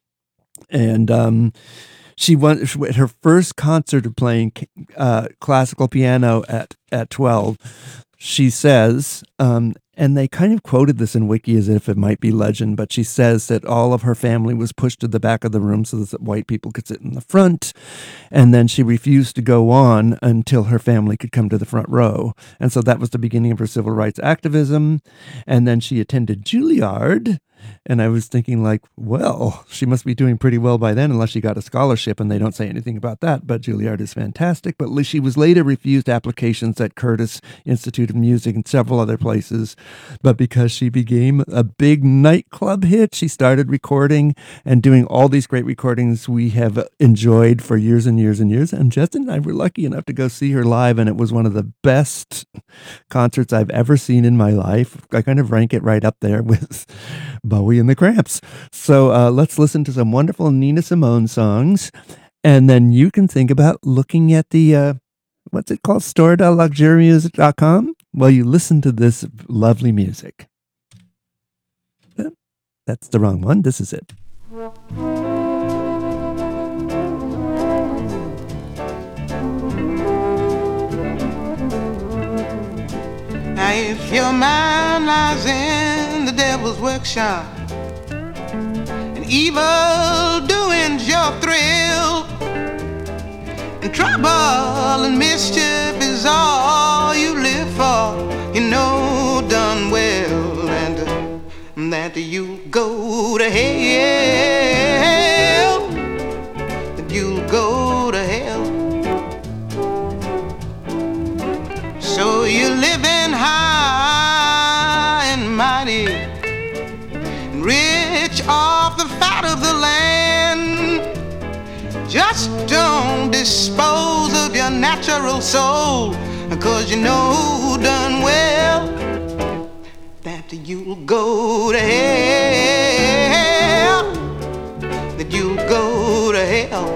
and um, she went her first concert of playing uh, classical piano at at twelve. She says, um, and they kind of quoted this in Wiki as if it might be legend, but she says that all of her family was pushed to the back of the room so that white people could sit in the front. And then she refused to go on until her family could come to the front row. And so that was the beginning of her civil rights activism. And then she attended Juilliard. And I was thinking, like, well, she must be doing pretty well by then, unless she got a scholarship, and they don't say anything about that. But Juilliard is fantastic. But she was later refused applications at Curtis Institute of Music and several other places. But because she became a big nightclub hit, she started recording and doing all these great recordings we have enjoyed for years and years and years. And Justin and I were lucky enough to go see her live, and it was one of the best concerts I've ever seen in my life. I kind of rank it right up there with Bowie and the Cramps. So uh, let's listen to some wonderful Nina Simone songs, and then you can think about looking at the, uh, what's it called, store dot luxuria music dot com while you listen to this lovely music. That's the wrong one. This is it. if your mind lies in the devil's workshop and evil doing's your thrill, and trouble and mischief is all you live for, you know done well and uh, that you go to hell, that you'll go to hell. So you're living high and mighty, and rich off the fat of the land. Just don't dispose of your natural soul, 'cause you know done well that you'll go to hell, that you'll go to hell.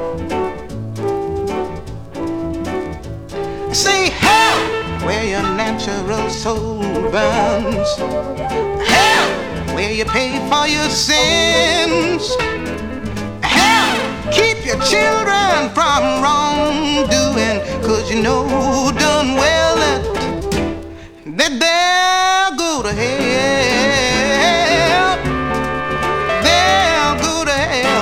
Say hell where your natural soul burns, hell where you pay for your sins, hell keep your children from wrongdoing, 'cause you know done well that, that they'll go to hell, they'll go to hell.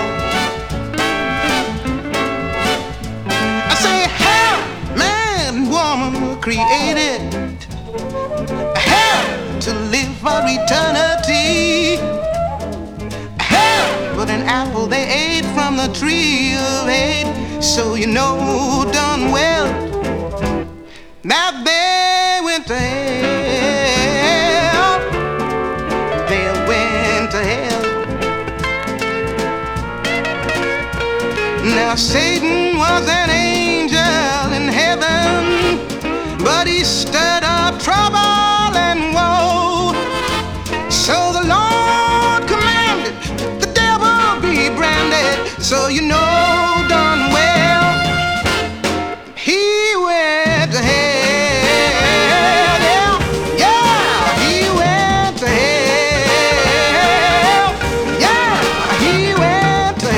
I say hell, man and woman were created, hell to live for eternity, hell but an apple they ate from the tree of hate. So you know done well that they went to hell, they went to hell. Now Satan was an angel in heaven, but he stirred up trouble and woe. So the Lord commanded the devil be branded, so you know done well he went to hell. Yeah, he went to hell. Yeah, he went to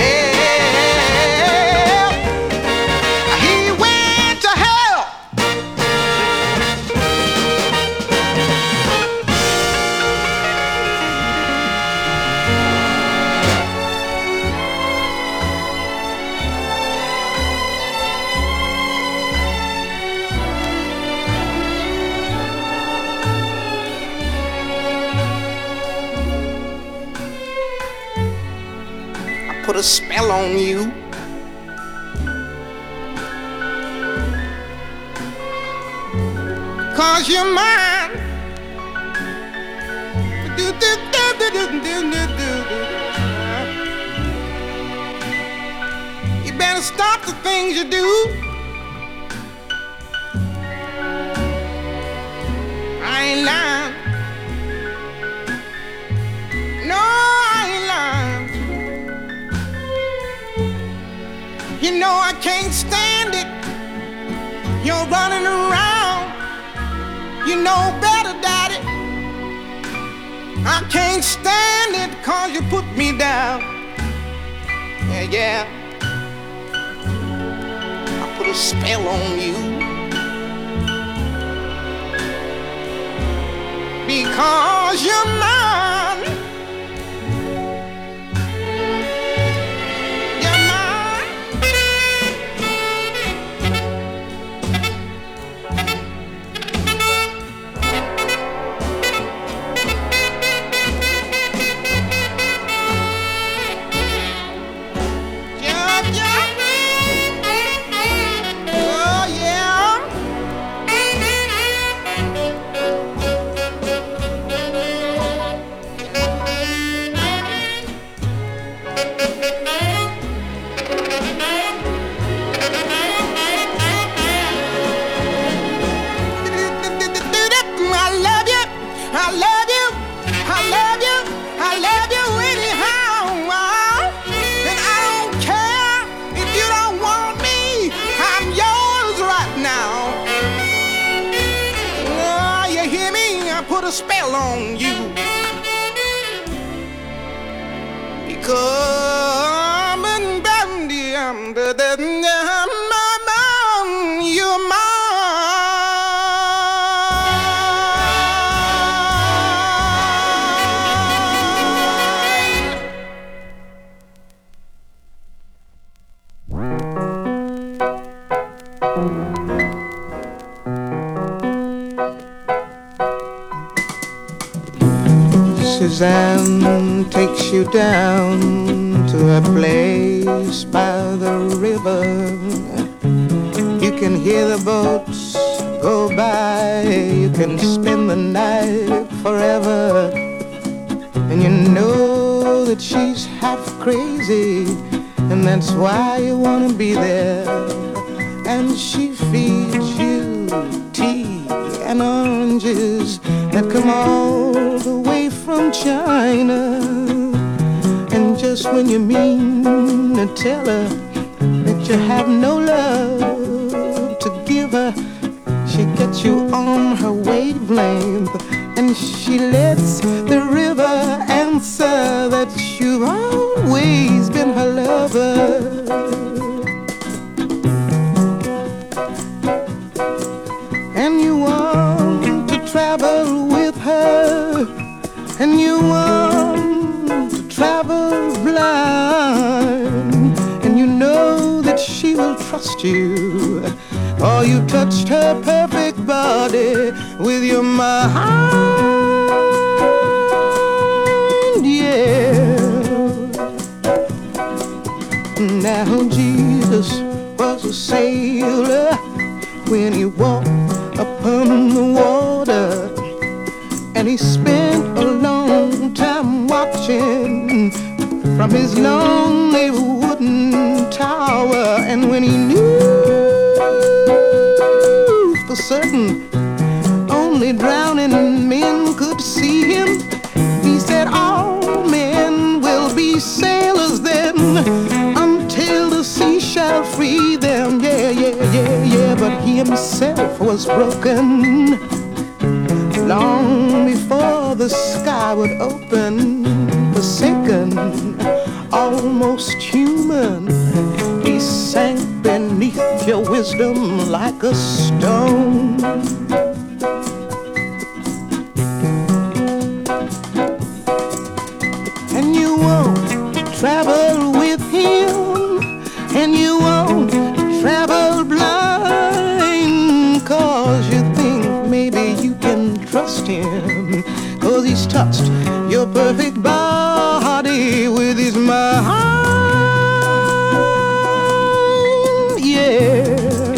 hell. He went to hell. Put a spell on you. Cause you're mine. You better stop the things you do. I ain't lying. No, I ain't lying. You know I can't stand it. You're running around. You know better, Daddy. I can't stand it 'cause you put me down. Yeah, yeah. I put a spell on you. Because you're mine. A spell on you because you're mine. Suzanne takes you down to a place by the river. You can hear the boats go by. You can spend the night forever. And you know that she's half crazy, and that's why you wanna be there. And she feeds you tea and oranges that come all the way from China. And just when you mean to tell her that you have no love to give her, she gets you on her wavelength, and she lets the river answer that you've always been her lover. And you want to travel with her, and you want to travel blind, and you know that she will trust you, or you touched her perfect body with your mind, yeah. Now Jesus was a sailor when he walked upon the water, and he spent a long time watching from his lonely wooden tower. And when he knew for certain only drowning men could see him, he said all men will be sailors then, until the sea shall free them. Yeah, yeah, yeah, yeah. But he himself was broken long before the sky would open. Forsaken, almost human, he sank beneath your wisdom like a stone. And you won't travel with him, and you won't travel blind, 'cause you think maybe you can trust him, 'cause he's touched your perfect body with his mind, yeah.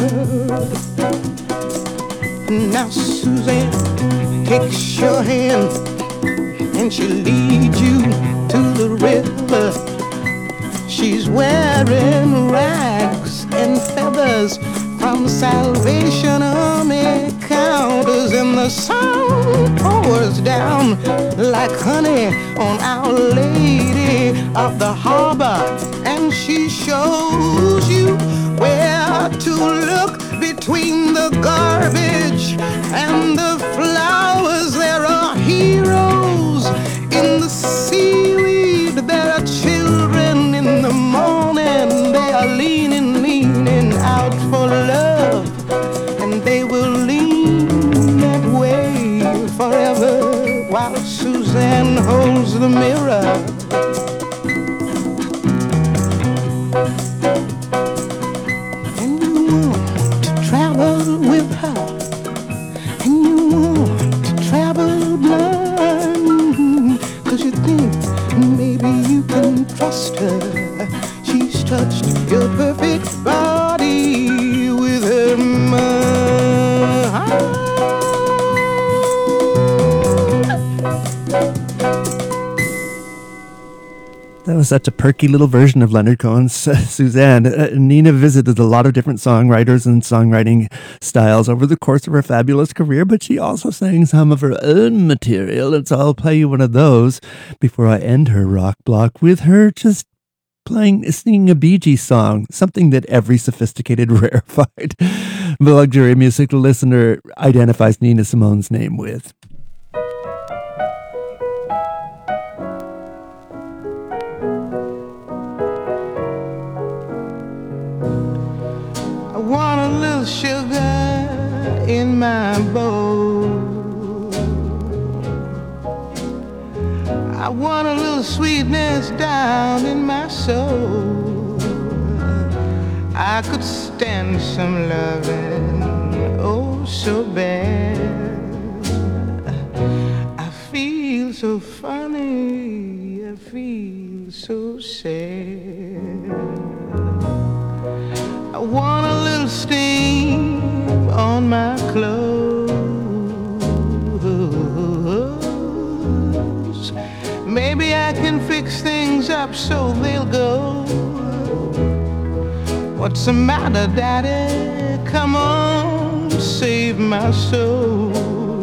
Now Suzanne takes your hand, and she leads you to the river. She's wearing rags and feathers from Salvation Army counters, and the sun pours down like honey on Our Lady of the Harbor, and she shows you where to look between the garbage and the flowers. There are heroes in the seaweed, there are children in the morning. They are leaning, leaning out for love, and they will lean that way forever while Suzanne holds the mirror. And you want to travel with her, and you want to travel blind, 'cause you think maybe you can trust her. She's touched your perfect body with her mind. That was such a perky little version of Leonard Cohen's uh, Suzanne. Uh, Nina visited a lot of different songwriters and songwriting styles over the course of her fabulous career, but she also sang some of her own material, and so I'll play you one of those before I end her rock block with her just playing, singing a Bee Gees song, something that every sophisticated, rarefied, luxury music listener identifies Nina Simone's name with. I want a little sugar in my bowl. I want a little sweetness down in my soul. I could stand some loving, oh so bad. I feel so funny, I feel so sad. I want a little steam on my clothes. Maybe I can fix things up so they'll go. What's the matter, Daddy? Come on, save my soul.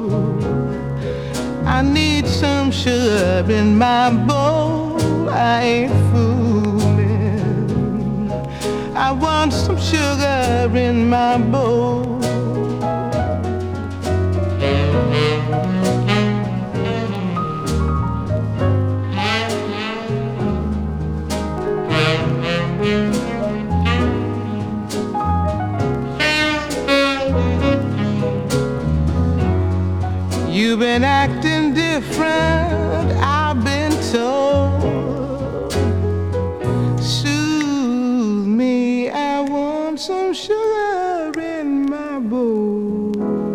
I need some sugar in my bowl. I ain't fooling. I want some sugar in my bowl. You've been acting different, I've been told. Soothe me, I want some sugar in my bowl.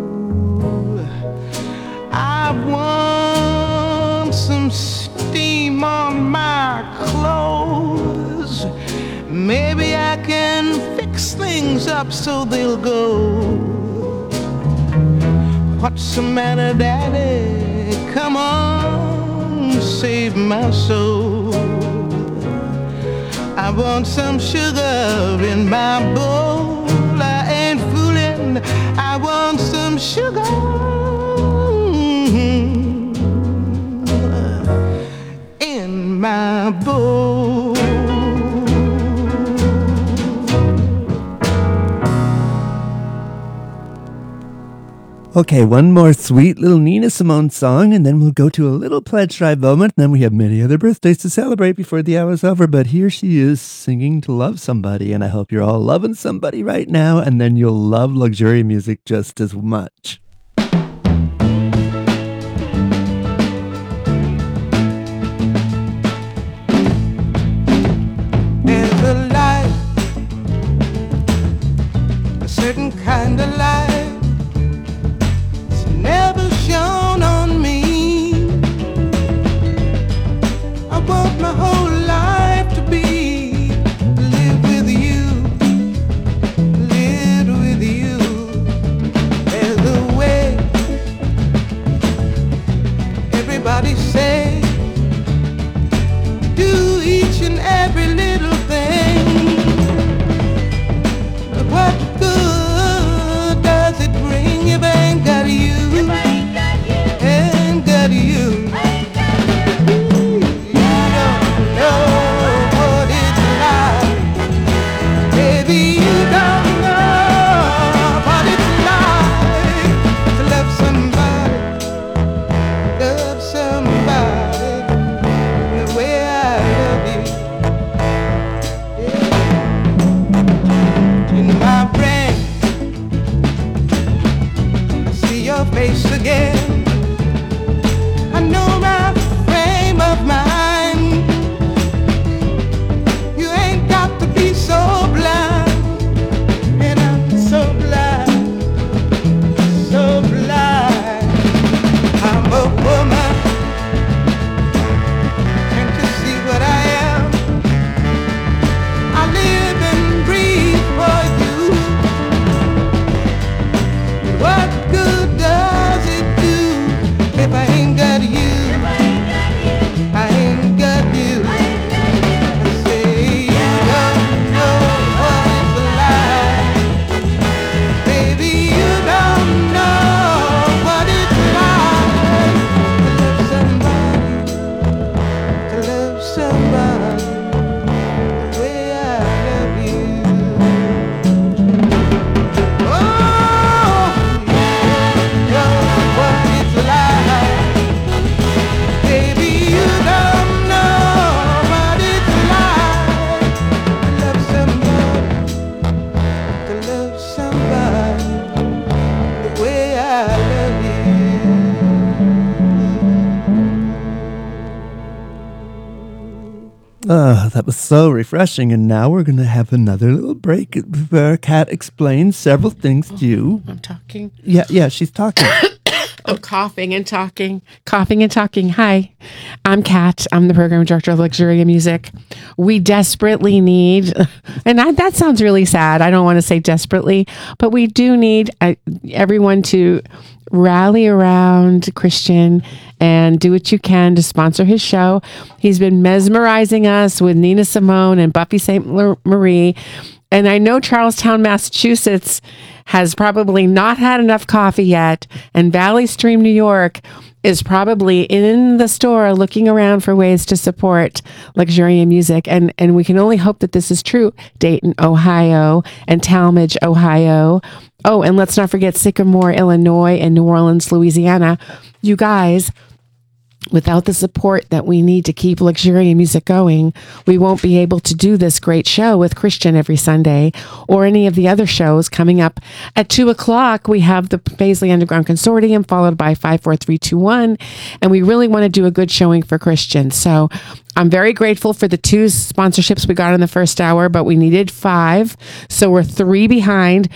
I want some steam on my clothes. Maybe I can fix things up so they'll go. What's the matter, Daddy? Come on, save my soul. I want some sugar in my bowl. I ain't fooling. I want some sugar in my bowl. Okay, one more sweet little Nina Simone song, and then we'll go to a little pledge drive moment, and then we have many other birthdays to celebrate before the hour's over, but here she is singing to love somebody, and I hope you're all loving somebody right now, and then you'll love luxury music just as much. There's a light, a certain kind of light, never shone on me. I want my whole life to be live with you, live with you. There's a way everybody say, do each and every little thing. But what good does it bring if I ain't got you? Ain't got you. You don't know what it's like. Baby, you don't know what it's like to love somebody, love somebody the way I love you. Yeah. In my brain, I see your face again. I know my frame of mind. You ain't got to be so blind, and I'm so blind, so blind. I'm a woman, can't you see what I am? I live and breathe for you. What good does it do if I ain't got you? I ain't got you. I say you don't know what it's like. Baby, you don't know what it's like to love somebody, to love somebody the way I love you. Oh, you don't know what it's like. Baby, you don't know what it's like to love somebody, to love somebody the way I love you. Ah, that was so refreshing, and now we're going to have another little break where Kat explains several things to you. I'm talking. Yeah, yeah, she's talking. I'm coughing and talking, coughing and talking. Hi, I'm Kat. I'm the program director of Luxuria Music. We desperately need, and I, that sounds really sad. I don't want to say desperately, but we do need uh, everyone to rally around Christian and do what you can to sponsor his show. He's been mesmerizing us with Nina Simone and Buffy Saint Marie. And I know Charlestown, Massachusetts has probably not had enough coffee yet. And Valley Stream, New York is probably in the store looking around for ways to support Luxuria Music. And, and we can only hope that this is true. Dayton, Ohio, and Talmadge, Ohio. Oh, and let's not forget Sycamore, Illinois, and New Orleans, Louisiana. You guys, without the support that we need to keep Luxuria Music going, we won't be able to do this great show with Christian every Sunday or any of the other shows coming up. At two o'clock, we have the Paisley Underground Consortium, followed by five four three two one. And we really want to do a good showing for Christian. So I'm very grateful for the two sponsorships we got in the first hour, but we needed five. So we're three behind.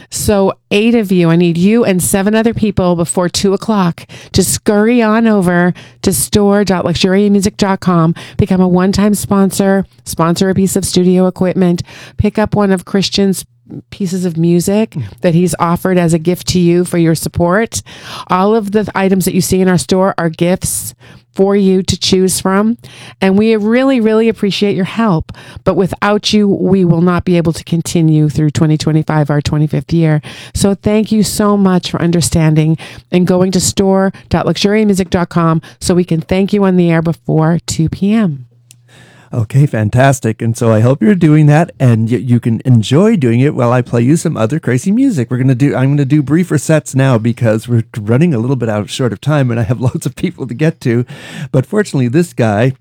So eight of you, I need you and seven other people before two o'clock to scurry on over to store dot luxuria music dot com, become a one-time sponsor, sponsor a piece of studio equipment, pick up one of Christian's pieces of music that he's offered as a gift to you for your support. All of the items that you see in our store are gifts for you to choose from. And we really, really appreciate your help. But without you, we will not be able to continue through twenty twenty-five, our twenty-fifth year. So thank you so much for understanding and going to store dot luxuria music dot com so we can thank you on the air before two p.m. Okay, fantastic. And so I hope you're doing that and y- you can enjoy doing it while I play you some other crazy music. We're going to do, I'm going to do briefer sets now because we're running a little bit out short of time and I have loads of people to get to. But fortunately, this guy,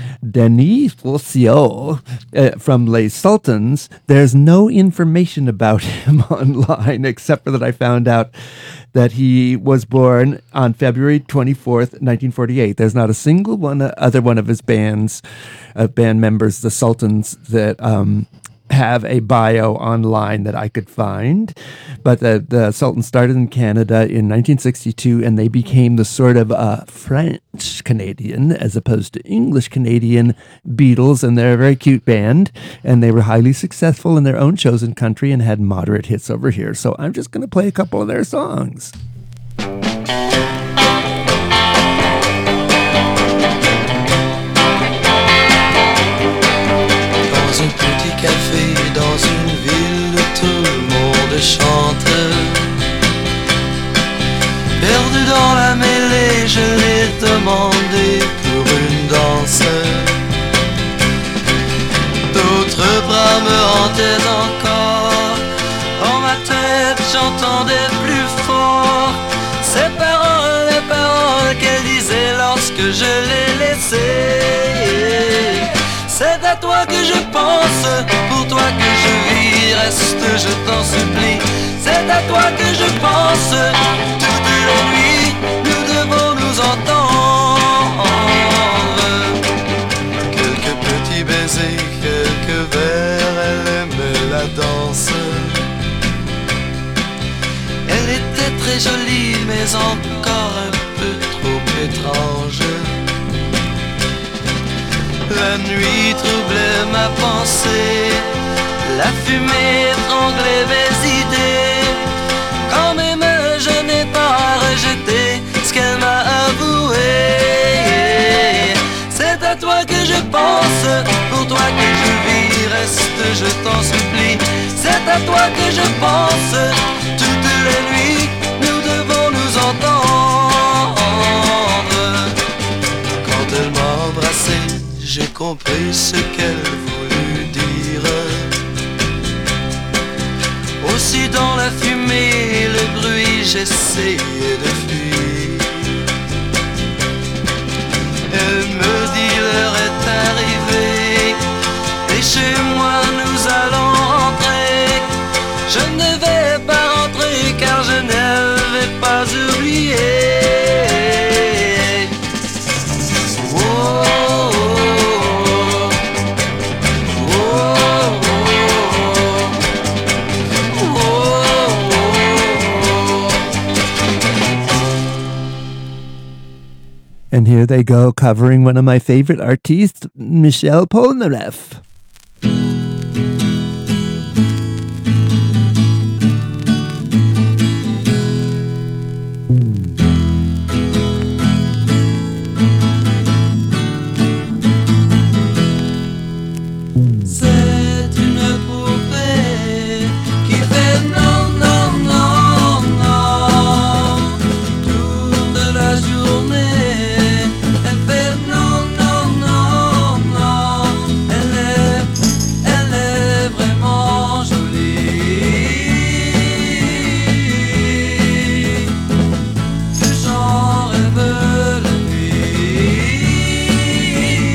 Denis Foucault uh, from Les Sultans, there's no information about him online except for that I found out that he was born on February twenty-fourth, nineteen forty-eight. There's not a single one uh, other one of his bands, uh, band members, the Sultans, that um, have a bio online that I could find. But the, the Sultans started in Canada in nineteen sixty-two, and they became the sort of uh, French-Canadian, as opposed to English-Canadian Beatles, and they're a very cute band, and they were highly successful in their own chosen country and had moderate hits over here. So I'm just going to play a couple of their songs. Dans un petit café, dans une ville où tout le monde chante, perdu dans la mêlée, je l'ai demandé pour une danse. D'autres bras me hantaient encore, dans ma tête j'entendais plus fort ces paroles, les paroles qu'elle disait lorsque je l'ai laissée. C'est à toi que je pense, pour toi que je vis, reste, je t'en supplie. C'est à toi que je pense, toute la nuit, nous devons nous entendre. Quelques petits baisers, quelques vers, elle aimait la danse. Elle était très jolie, mais encore un peu trop étrange. La nuit troublait ma pensée, la fumée étranglait mes idées. Quand même je n'ai pas rejeté ce qu'elle m'a avoué. C'est à toi que je pense, pour toi que je vis, reste, je t'en supplie. C'est à toi que je pense, toutes les nuits, nous devons nous entendre. Quand elle m'a embrassé, j'ai compris ce qu'elle voulut dire. Aussi dans la fumée et le bruit, j'essayais de fuir. Elle me dit l'heure est arrivée, et chez moi nous allons rentrer. Je ne vais pas rentrer car je n'avais pas oublié. Oh, And here they go, covering one of my favorite artists, Michel Polnareff. C'est une poupée qui fait non, non, non, non toute la journée. Elle fait non, non, non, non. Elle est, elle est vraiment jolie. J'en rêve la nuit.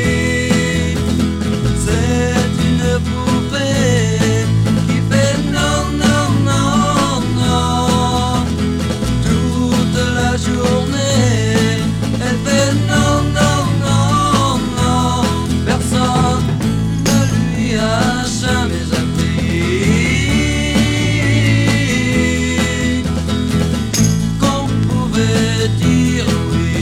C'est une poupée qui fait non, non, non, non toute la journée. Elle fait non, non, non, non. Personne ne lui a jamais appris qu'on pouvait dire oui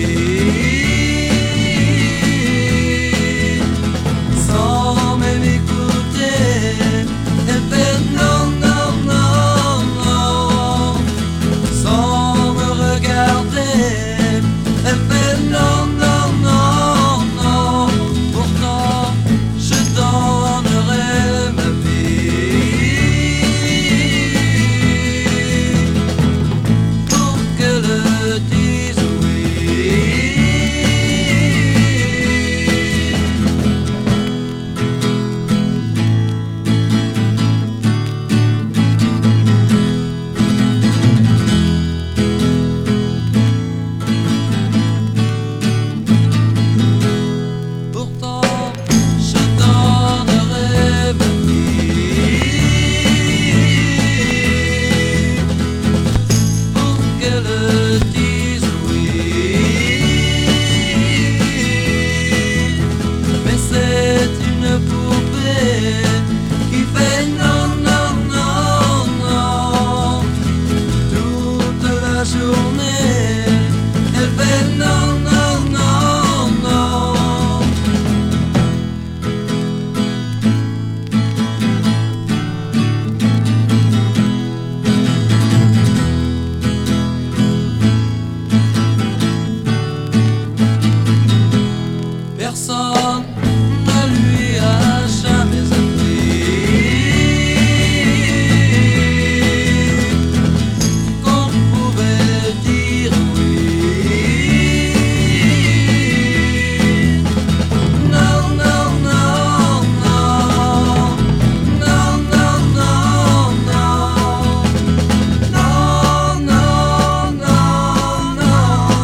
sans même écouter. Elle fait non, non, non, non sans me regarder. Elle fait non, non, non, non. Pourtant je donnerais ma vie pour qu'elle dise oui. Pourtant je donnerais ma vie pour qu'elle dise oui. Mais c'est une poupée qui fait non, non, non, non toute la journée. Elle fait non, non, non, non. Personne ne lui a jamais appris qu'on pouvait dire oui. Non, non, non, non. Non, non, non, non. Non, non, non, non.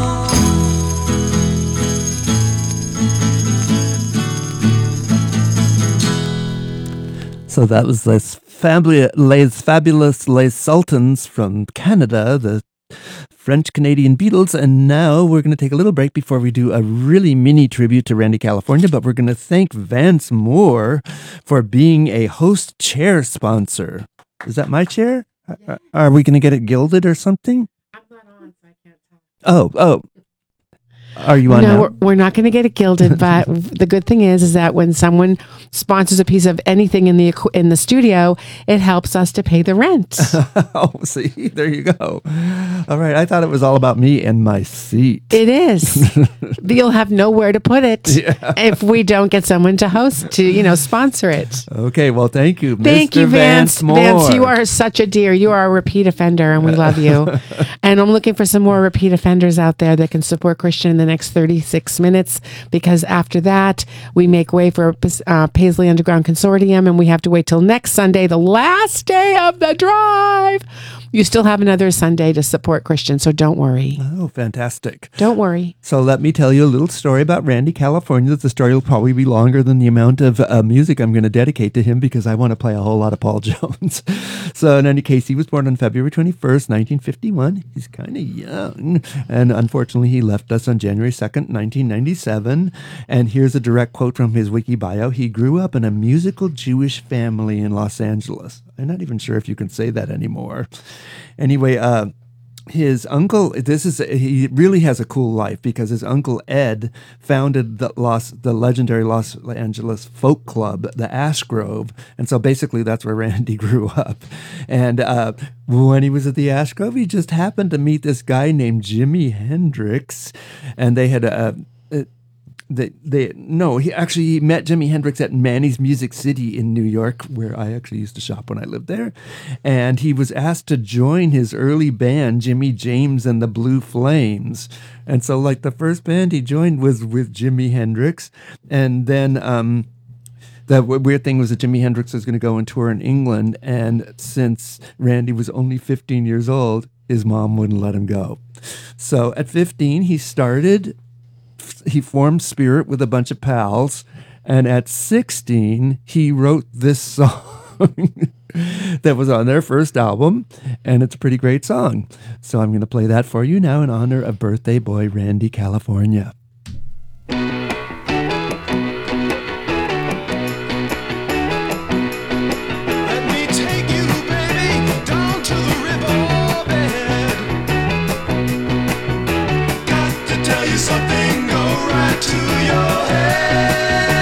So that was Les, Fabli- Les Fabulous Les Sultans from Canada, the French-Canadian Beatles. And now we're going to take a little break before we do a really mini tribute to Randy California, but we're going to thank Vance Moore for being a host chair sponsor. Is that my chair? Are- Are we going to get it gilded or something? I'm not on, so I can't talk. Oh, oh. Are you on No, now? we're, we're not going to get it gilded, but the good thing is, is that when someone sponsors a piece of anything in the equ- in the studio, it helps us to pay the rent. Oh, see, there you go. All right, I thought it was all about me and my seat. It is. You'll have nowhere to put it if we don't get someone to host to, you know, sponsor it. Okay, well, thank you, Thank Mister you, Vance. Moore. Vance, you are such a dear. You are a repeat offender, and we love you. And I'm looking for some more repeat offenders out there that can support Christian in the next thirty-six minutes, because after that, we make way for uh, Paisley Underground Consortium, and we have to wait till next Sunday, the last day of the drive. You still have another Sunday to support Christian, so don't worry. Oh, fantastic. Don't worry. So let me tell you a little story about Randy California. The story will probably be longer than the amount of uh, music I'm going to dedicate to him, because I want to play a whole lot of Paul Jones. So in any case, he was born on February twenty-first, nineteen fifty-one. He's kind of young. And unfortunately, he left us on January second, nineteen ninety-seven. And here's a direct quote from his wiki bio. He grew up in a musical Jewish family in Los Angeles. I'm not even sure if you can say that anymore. Anyway, uh, his uncle, this is, he really has a cool life because his uncle Ed founded the Los, the legendary Los Angeles folk club, the Ash Grove. And so basically that's where Randy grew up. And uh, when he was at the Ash Grove, he just happened to meet this guy named Jimi Hendrix. And they had a, a They, they no, he actually he met Jimi Hendrix at Manny's Music City in New York, where I actually used to shop when I lived there. And he was asked to join his early band, Jimmy James and the Blue Flames. And so, like, the first band he joined was with Jimi Hendrix. And then um, the w- weird thing was that Jimi Hendrix was going to go and tour in England. And since Randy was only fifteen years old, his mom wouldn't let him go. So at fifteen, he started... He formed Spirit with a bunch of pals, and at sixteen, he wrote this song that was on their first album, and it's a pretty great song. So I'm going to play that for you now in honor of birthday boy Randy California. Let me take you, baby, down to the riverbed. Got to tell you something, go right to your head.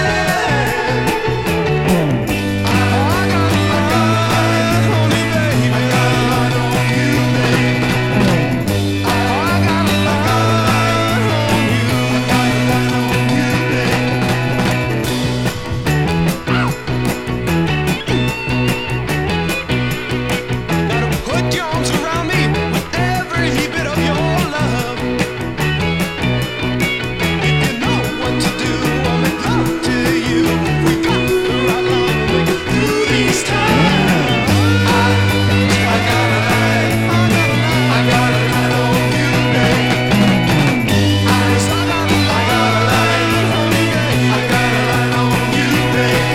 I got a line on you, baby, line on you, baby. I got a line on you, line on you, baby. Gotta put your arms around me with every bit of your love. If you know what to do, I'll make love to you. We got the right love to make it through these times. I, I got a line, I got a line on you, babe. I, I got a line on you, babe. I got a line on you, babe.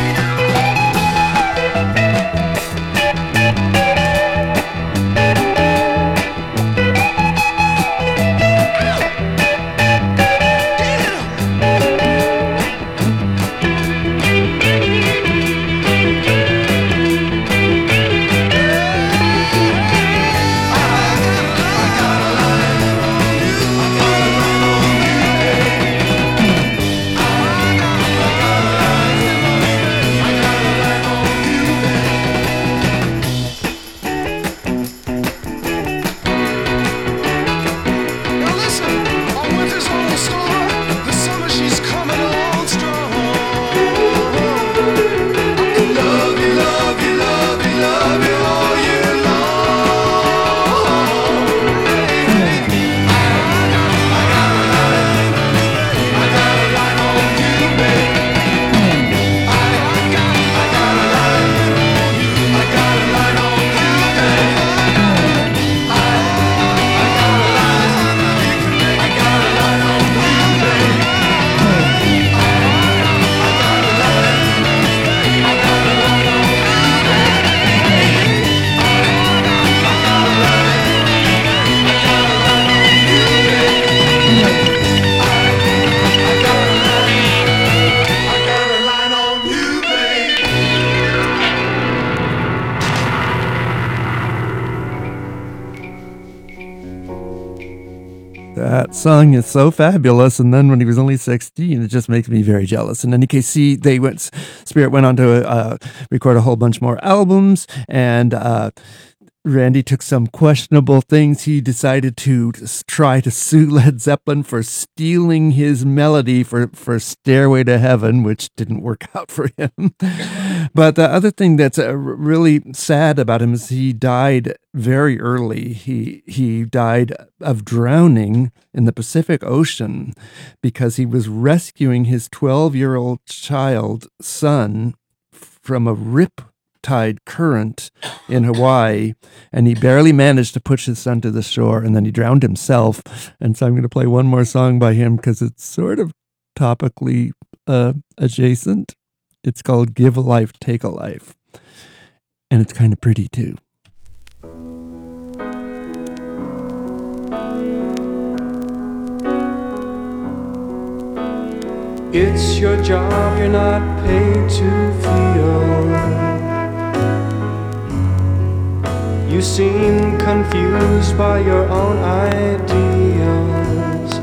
Now listen, our winter's almost over. The summer she's coming on strong. I can love you, love you, love you, love you all year long. I got a line on you, babe. I got, I got a line on you. I got a line on you, babe. I got a line on you. I got a line on you, babe. I got a line on you. I got a line on you, babe. That song is so fabulous. And then when he was only sixteen, it just makes me very jealous. In any case, he, they went, Spirit went on to uh, record a whole bunch more albums, and uh, Randy took some questionable things. He decided to s- try to sue Led Zeppelin for stealing his melody for, for Stairway to Heaven, which didn't work out for him. But the other thing that's uh, r- really sad about him is he died very early. He he died of drowning in the Pacific Ocean because he was rescuing his twelve-year-old child son from a rip tide current in Hawaii, and he barely managed to push his son to the shore, and then he drowned himself. And so I'm going to play one more song by him because it's sort of topically uh, adjacent. It's called Give a Life, Take a Life. And it's kind of pretty too. It's your job, you're not paid to feel. You seem confused by your own ideals.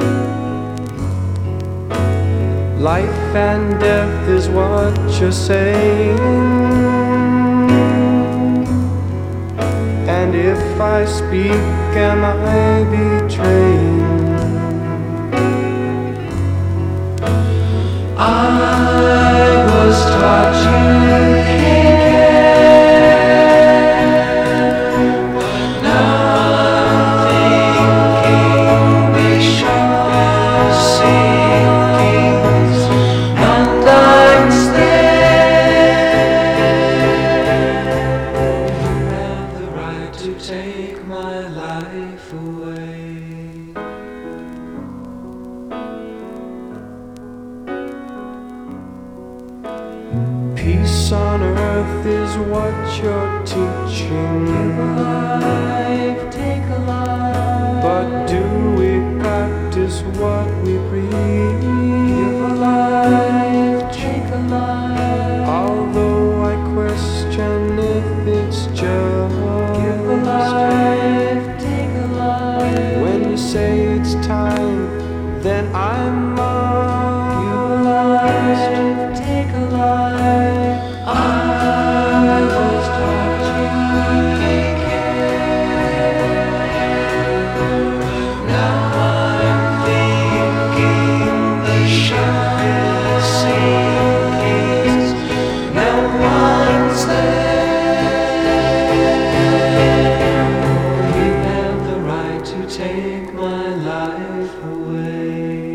Life and death is what you're saying. And if I speak, am I betraying? I was taught you can't care, but now I'm thinking we should sing and I'm there. You have the right to take my life away. Peace on earth is what you're teaching. Give a life, take a life. But do we practice what we preach? Give a life, take a life. Although I question if it's just. Give a life, take a life. When you say it's time, then I'm lost. Give a life, take a life. I was taught you can't care. Now I'm thinking the ship is sinking. No one's there. You have the right to take my life away.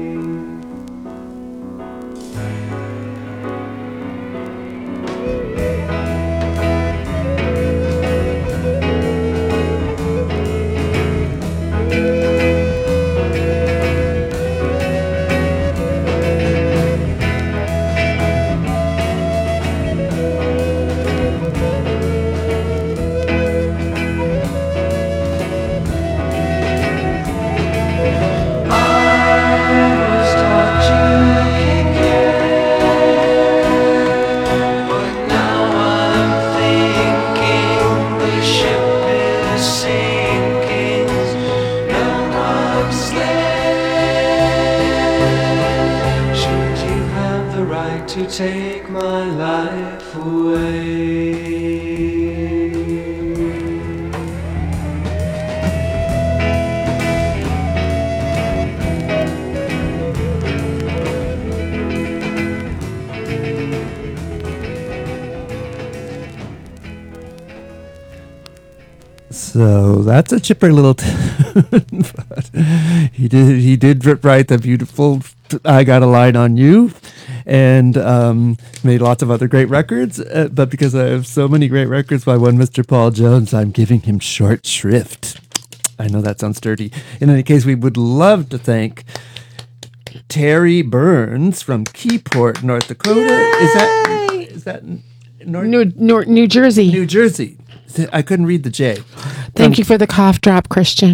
To take my life away. So that's a chipper little tune. But he did he did write the beautiful "I Got a Line on You," and um, made lots of other great records. Uh, but because I have so many great records by one Mister Paul Jones, I'm giving him short shrift. I know that sounds dirty. In any case, we would love to thank Terry Burns from Keyport, North Dakota. Yay! Is that is that North New, New, New Jersey. New Jersey? I couldn't read the J. Thank Um, you for the cough drop, Christian.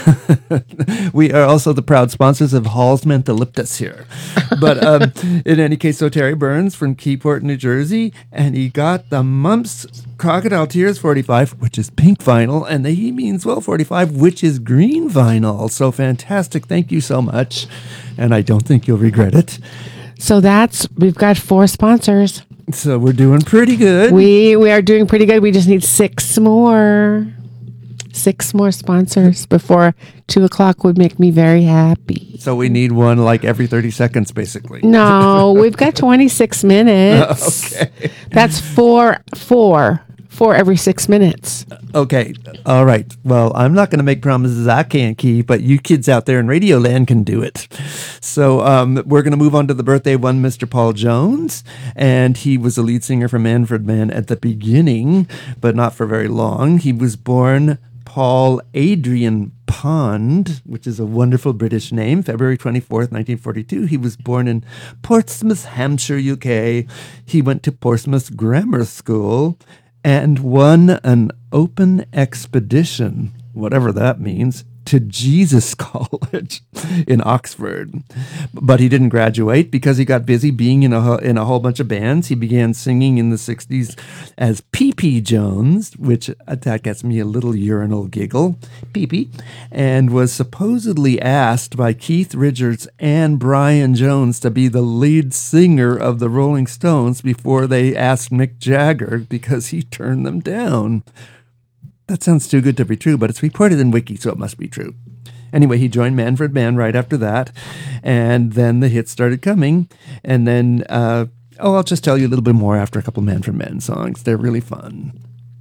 We are also the proud sponsors of Hall's Mentholyptus here. But um, in any case, so Terry Burns from Keyport, New Jersey, and he got the Mumps Crocodile Tears forty-five, which is pink vinyl, and the He Means Well forty-five, which is green vinyl. So fantastic. Thank you so much. And I don't think you'll regret it. So that's, we've got four sponsors. So we're doing pretty good. We we are doing pretty good. We just need six more. Six more sponsors before two o'clock would make me very happy. So we need one like every thirty seconds, basically. No, we've got twenty-six minutes. Okay. That's four, four, four every six minutes. Okay. All right. Well, I'm not going to make promises I can't keep, but you kids out there in Radio Land can do it. So um, we're going to move on to the birthday of one Mister Paul Jones, and he was a lead singer for Manfred Mann at the beginning, but not for very long. He was born Paul Adrian Pond, which is a wonderful British name, February twenty-fourth, nineteen forty-two. He was born in Portsmouth, Hampshire, U K. He went to Portsmouth Grammar School and won an open expedition, whatever that means, to Jesus College. in Oxford. But he didn't graduate because he got busy being in a ho- in a whole bunch of bands. He began singing in the sixties as P P Jones, which uh, that gets me a little urinal giggle, P P, and was supposedly asked by Keith Richards and Brian Jones to be the lead singer of the Rolling Stones before they asked Mick Jagger because he turned them down. That sounds too good to be true, but it's reported in Wiki, so it must be true. Anyway, he joined Manfred Mann right after that, and then the hits started coming. And then, uh, oh, I'll just tell you a little bit more after a couple of Manfred Mann songs. They're really fun.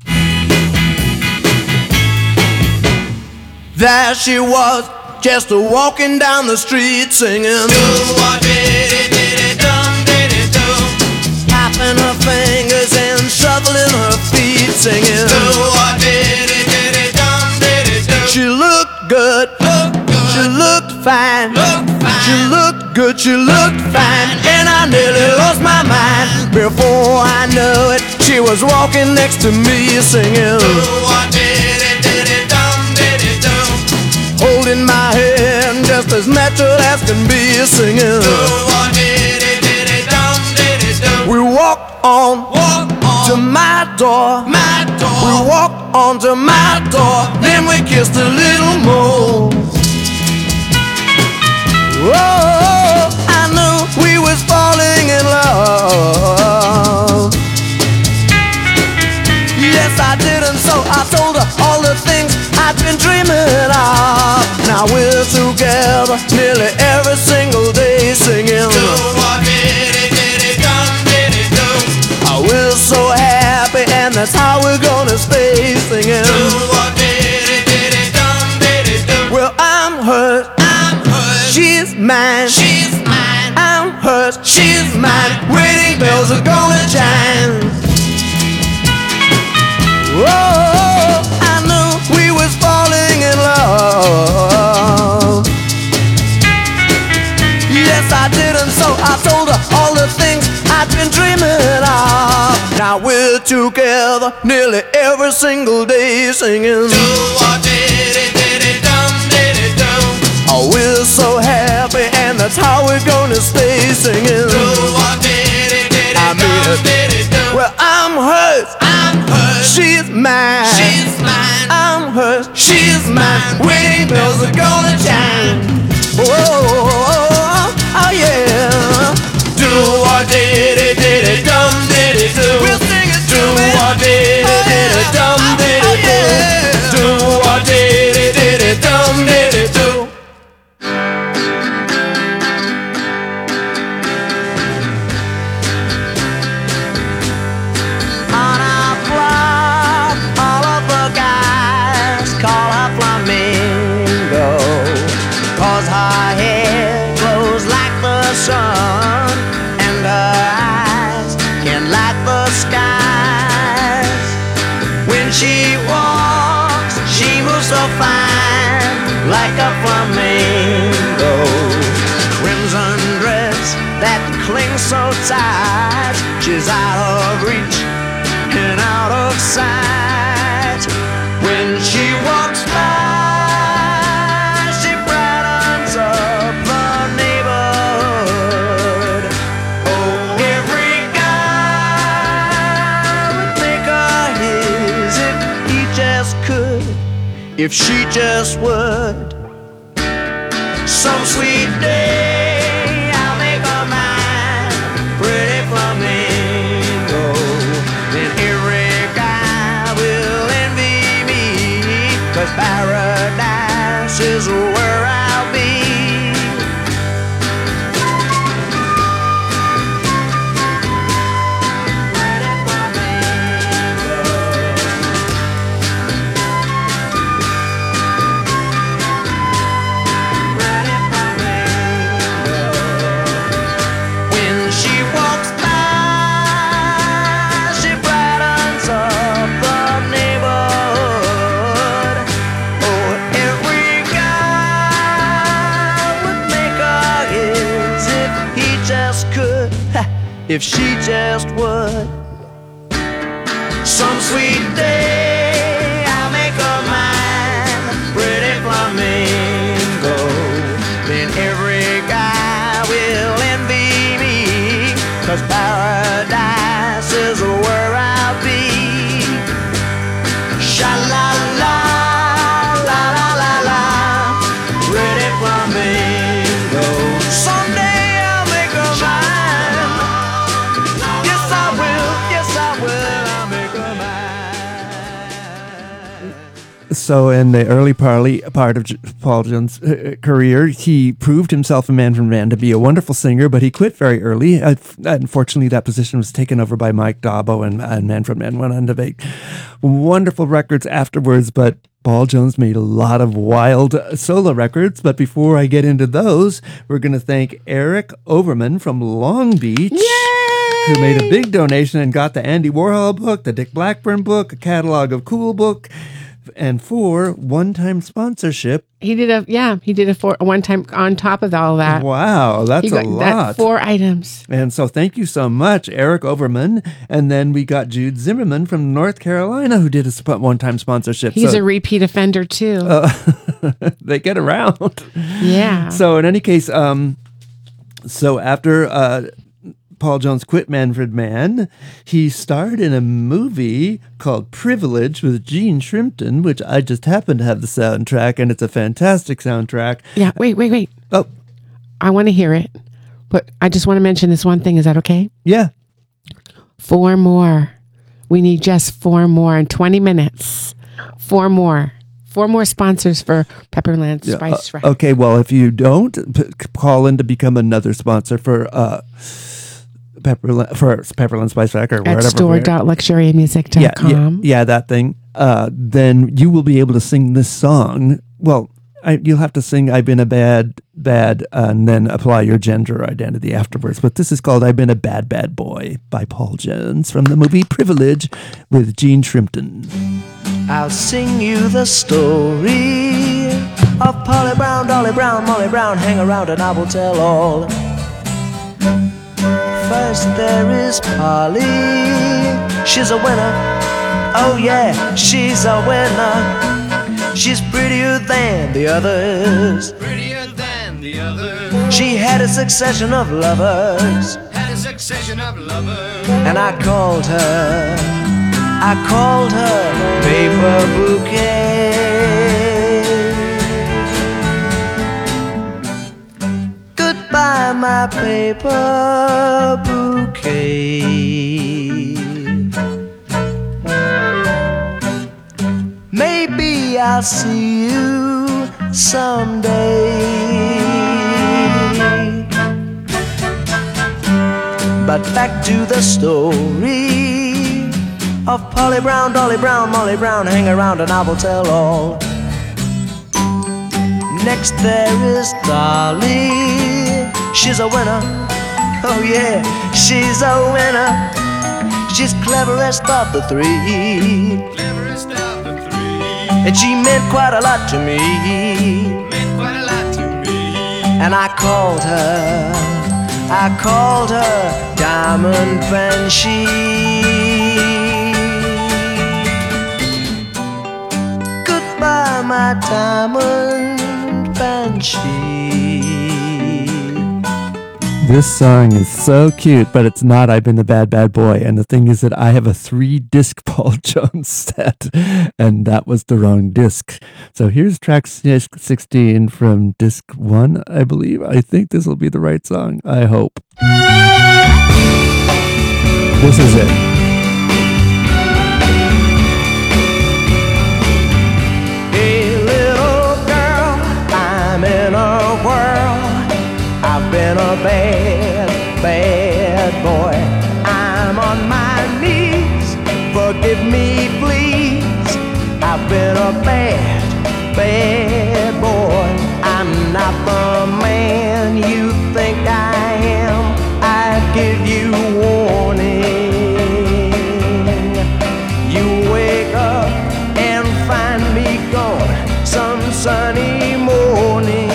There she was, just a walking down the street singing. Do-what-did-it-did-it-dum-did-it-do. Tapping her fingers and shuffling her feet singing. Do-what-did-it-did-it-dum-did-it-do. She looked good, looked good. She looked fine. Looked fine. She looked good, she looked fine. And I nearly lost my mind. Before I knew it, she was walking next to me singing. Do-what-did-it-did-it-dum-did-it-do. Holding my hand just as natural as can be singing. Do-what-did-it-did-it-dum-did-it-do. We walked on, walk on to my door, my door. We walked on to my door, then we kissed a little more. Oh, I knew we was falling in love. Yes, I did, and so I told her all the things I've been dreaming of. Now we're together nearly every single day singing. Do-what-did-it-did-it-dum-did-it-do. Oh, we're so happy, and that's how we're gonna stay singing. Do-what-did-it-did-it-dum-did-it-do. Well, I'm hers, I'm hers. She's mine, she's mine. I'm hers, she's mine. Wedding bells are gonna chime. Whoa, I knew we was falling in love. Yes, I did, and so I told her all the things I'd been dreaming of. Now we're together nearly every single day singing. Do-what-did-it-did-it-dum-did-it-do. Oh, we're so happy, and that's how we're gonna stay singing. Do-what-did-it-did-it-dum-did-it-do. Well, I'm hers, I'm hers. She's mine, she's mine. I'm hers, she's mine. Wedding bells are gonna chime. Oh, oh yeah. Do-what-did-it-did-it-dum-did-it-do. We'll sing it. Do-what-did-it-did-it-dum-did-it-do. Do-what-did-it-did-it-dum-did-it-do. On our block, all of the guys call her Flamingo, 'cause her hair glows like the sun, and her eyes can light the skies. When she walks, she moves so fine, like a flamingo. Crimson dress that clings so tight, she's out of reach and out of sight. When she walks by, she brightens up the neighborhood. Oh, every guy would make her his if he just could, if she just would. Some sweet day I'll make her mine, pretty flamingo. Then every guy will envy me, 'cause paradise is where I'll be. Pretty flamingo. Pretty flamingo. When she walks by, she brightens up the neighborhood. Oh, every guy would make her his if he just could, if she just would. Some sweet day I'll make her mine, pretty flamingo. 'cause paradise is where I'll be. Sha-la-la, la-la-la-la, ready flamingo. Someday I'll make her mine. Yes, I will, yes, I will, I'll make her mine. So, in the early parly, part of J- Paul Jones' uh, career, he proved himself in Manfred Mann to be a wonderful singer, but he quit very early. Uh, unfortunately, that position was taken over by Mike Dabo, and, and Manfred Mann went on to make wonderful records afterwards. But Paul Jones made a lot of wild uh, solo records. But before I get into those, we're going to thank Eric Overman from Long Beach. Who made a big donation and got the Andy Warhol book, the Dick Blackburn book, a catalog of Cool book, and for one-time sponsorship. He did a yeah. He did a four one time on top of all that. Wow, that's He got a that lot. four items. And so thank you so much, Eric Overman. And then we got Jude Zimmerman from North Carolina who did a sp- one-time sponsorship. He's so, a repeat offender too. uh, they get around. Yeah. So in any case, um, so after uh, Paul Jones quit Manfred Mann, he starred in a movie called Privilege with Gene Shrimpton, which I just happen to have the soundtrack, and it's a fantastic soundtrack. Yeah. Wait, wait, wait. Oh, I want to hear it, but I just want to mention this one thing. Is that okay? yeah. Four more. We need just four more in twenty minutes. Four more. Four more sponsors for Pepperland Yeah, Spice uh, Rack. okay, well, if you don't, p- call in to become another sponsor for uh, Pepperland, for Pepperland Spice Rack or At wherever. store dot luxury music dot yeah, yeah, com. yeah, that thing. Uh, then you will be able to sing this song. Well, I, you'll have to sing "I've Been a Bad Bad" uh, and then apply your gender identity afterwards. But this is called "I've Been a Bad Bad Boy" by Paul Jones from the movie Privilege with Gene Shrimpton. I'll sing you the story of Polly Brown, Dolly Brown, Molly Brown. Hang around and I will tell all. First there is Polly, she's a winner. Oh yeah, she's a winner. She's prettier than the others. Prettier than the others. She had a succession of lovers, Had a succession of lovers. and I called her, I called her Paper Bouquet. Goodbye, my paper bouquet. Maybe I'll see you someday. But back to the story of Polly Brown, Dolly Brown, Molly Brown. Hang around and I will tell all. Next there is Dolly, she's a winner. Oh yeah, she's a winner. She's cleverest of the three, Cleverest of the three. and she meant quite a lot to me. Meant quite a lot to me. And I called her, I called her Diamond Banshee. Goodbye, my Diamond Banshee. This song is so cute, but it's not "I've Been a Bad Bad Boy." And the thing is that I have a three-disc Paul Jones set, and that was the wrong disc. So here's track sixteen from disc one, I believe. I think this will be the right song. I hope. This is it. Hey little girl, I'm in a whirl. I've been a bad, bad boy. I'm on my knees, forgive me please. I've been a bad, bad boy. I'm not the man you think I am. I give you warning. You wake up and find me gone some sunny morning.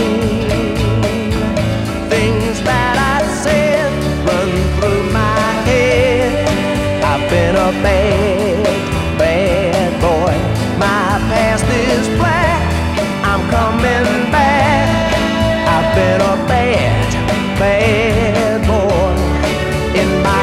Things that I said run through my head. I've been a bad, bad boy. My past is black, I'm coming back. I've been a bad, bad boy. In my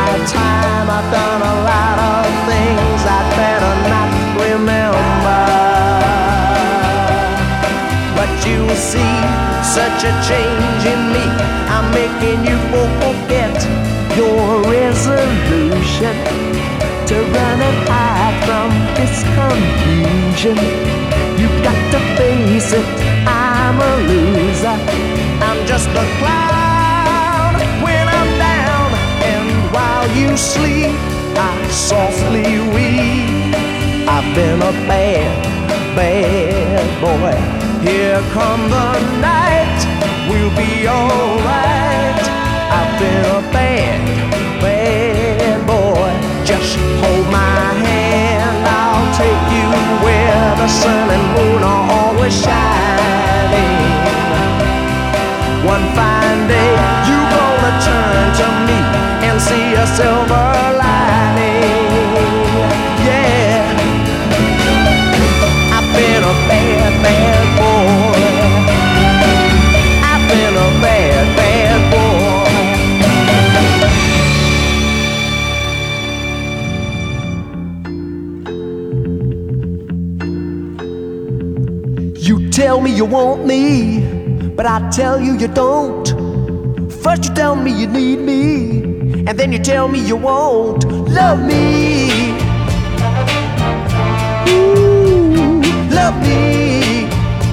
such a change in me. I'm making you forget your resolution to run and hide from this confusion. You've got to face it, I'm a loser. I'm just a clown when I'm down, and while you sleep, I softly weep. I've been a bad, bad boy. Here come the night, we'll be alright. I've been a bad, bad boy. Just hold my hand, I'll take you where the sun and moon are always shining. One fine day, you gonna turn to me and see a silver lining. Yeah, I've been a bad, bad boy. I've been a bad, bad boy. You tell me you want me, but I tell you you don't. First you tell me you need me, and then you tell me you won't love me. Ooh, love me.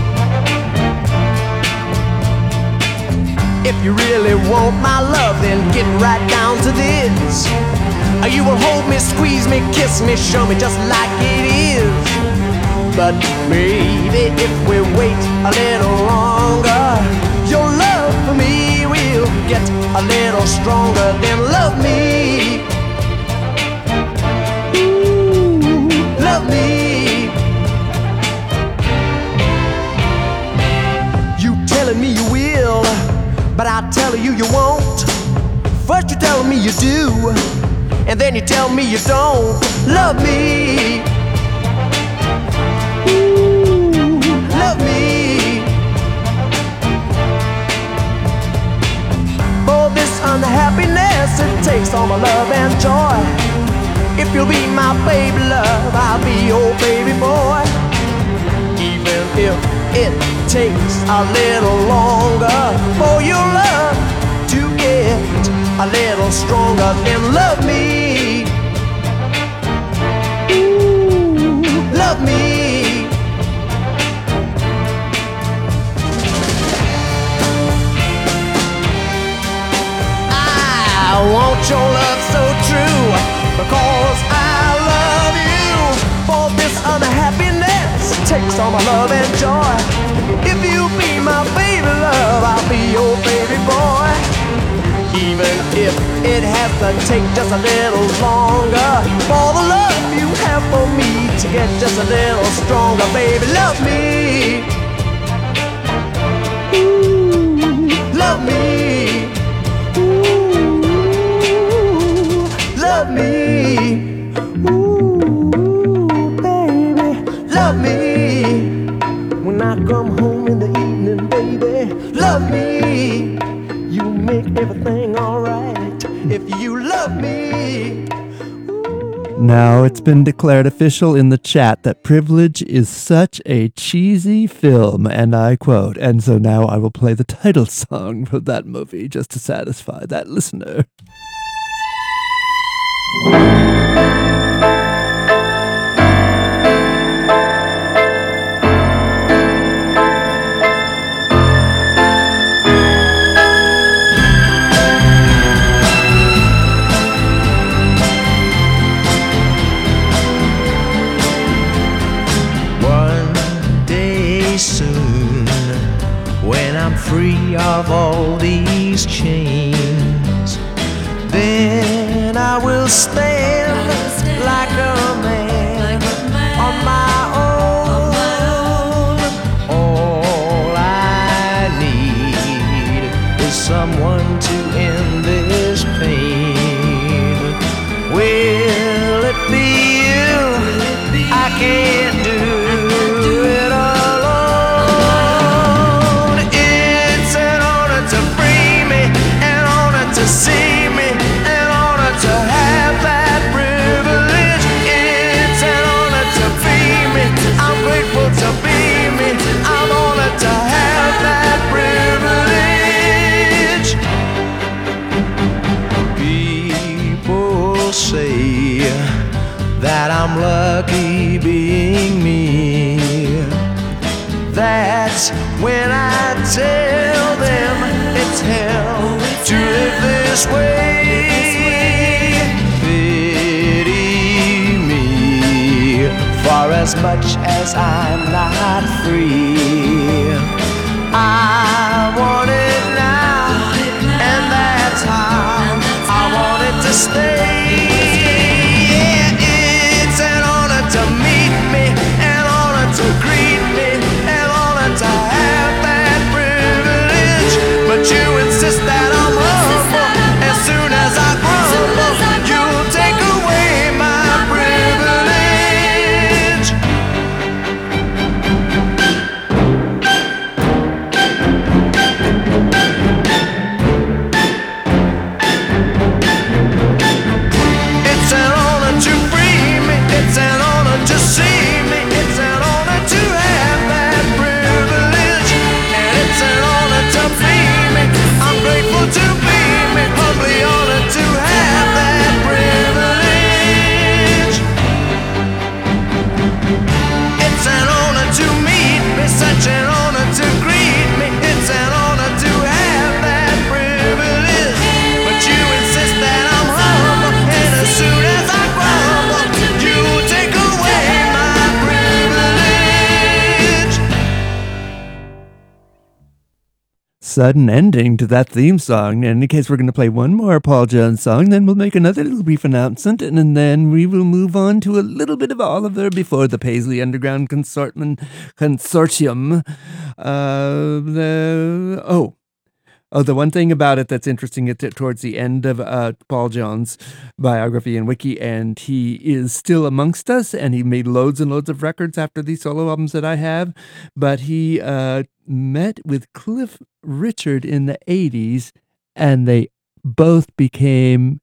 If you really want my love, then get right down to this. You will hold me, squeeze me, kiss me, show me just like it is. But maybe if we wait a little longer, your love for me will get a little stronger. Then love me. Ooh, love me. You telling me you will, but I tell you you won't. First you tell me you do, and then you tell me you don't love me. Ooh, love me. For this unhappiness, it takes all my love and joy. If you'll be my baby love, I'll be your baby boy. Even if it takes a little longer for your love to get a little stronger, then love me. Ooh, love me. I want your love so true, because I love you. For this unhappiness takes all my love and joy. If you be my baby love, I'll be your baby boy. Even if it has to take just a little longer for the love you have for me to get just a little stronger, baby, love me. Ooh, love me. Love me, ooh, baby, love me. When I come home in the evening, baby, love me. You make everything alright if you love me. Now it's been declared official in the chat that Privilege is such a cheesy film, and I quote, and so now I will play the title song for that movie just to satisfy that listener. One day soon, when I'm free of all these chains, then I will stand like a man on my own. All I need is someone to end this pain. Will it be you? I can't do it alone. It's an honor to free me, an honor to see me, an honor to have that privilege. It's an honor to be me, I'm grateful to be me, I'm honored to have that privilege. tell them it's hell to live this way. Pity me, for as much as I'm not free, I want it now, and that's how I want it to stay. Yeah, it's an honor to meet me, an honor to greet me, an honor to have that privilege. But you insist that I'm humble. As soon as I crumble, you'll take away my privilege. It's an honor to free me, it's an honor to see me, it's an honor to have that privilege, and it's an honor to be me. I'm grateful to be me, humbly honored to have that privilege. It's an honor to meet me, such an honor to greet me, it's an honor to have that privilege. But you insist that I'm humble, and as soon as I crumble, you take away my privilege. Sudden ending to that theme song. In any case, we're going to play one more Paul Jones song, then we'll make another little brief announcement, and, and then we will move on to a little bit of Oliver before the Paisley Underground Consortium. Consortium. Uh, the, oh. Oh, the one thing about it that's interesting is that towards the end of uh, Paul Jones' biography and wiki, and he is still amongst us, and he made loads and loads of records after these solo albums that I have, but he uh, met with Cliff Richard in the eighties, and they both became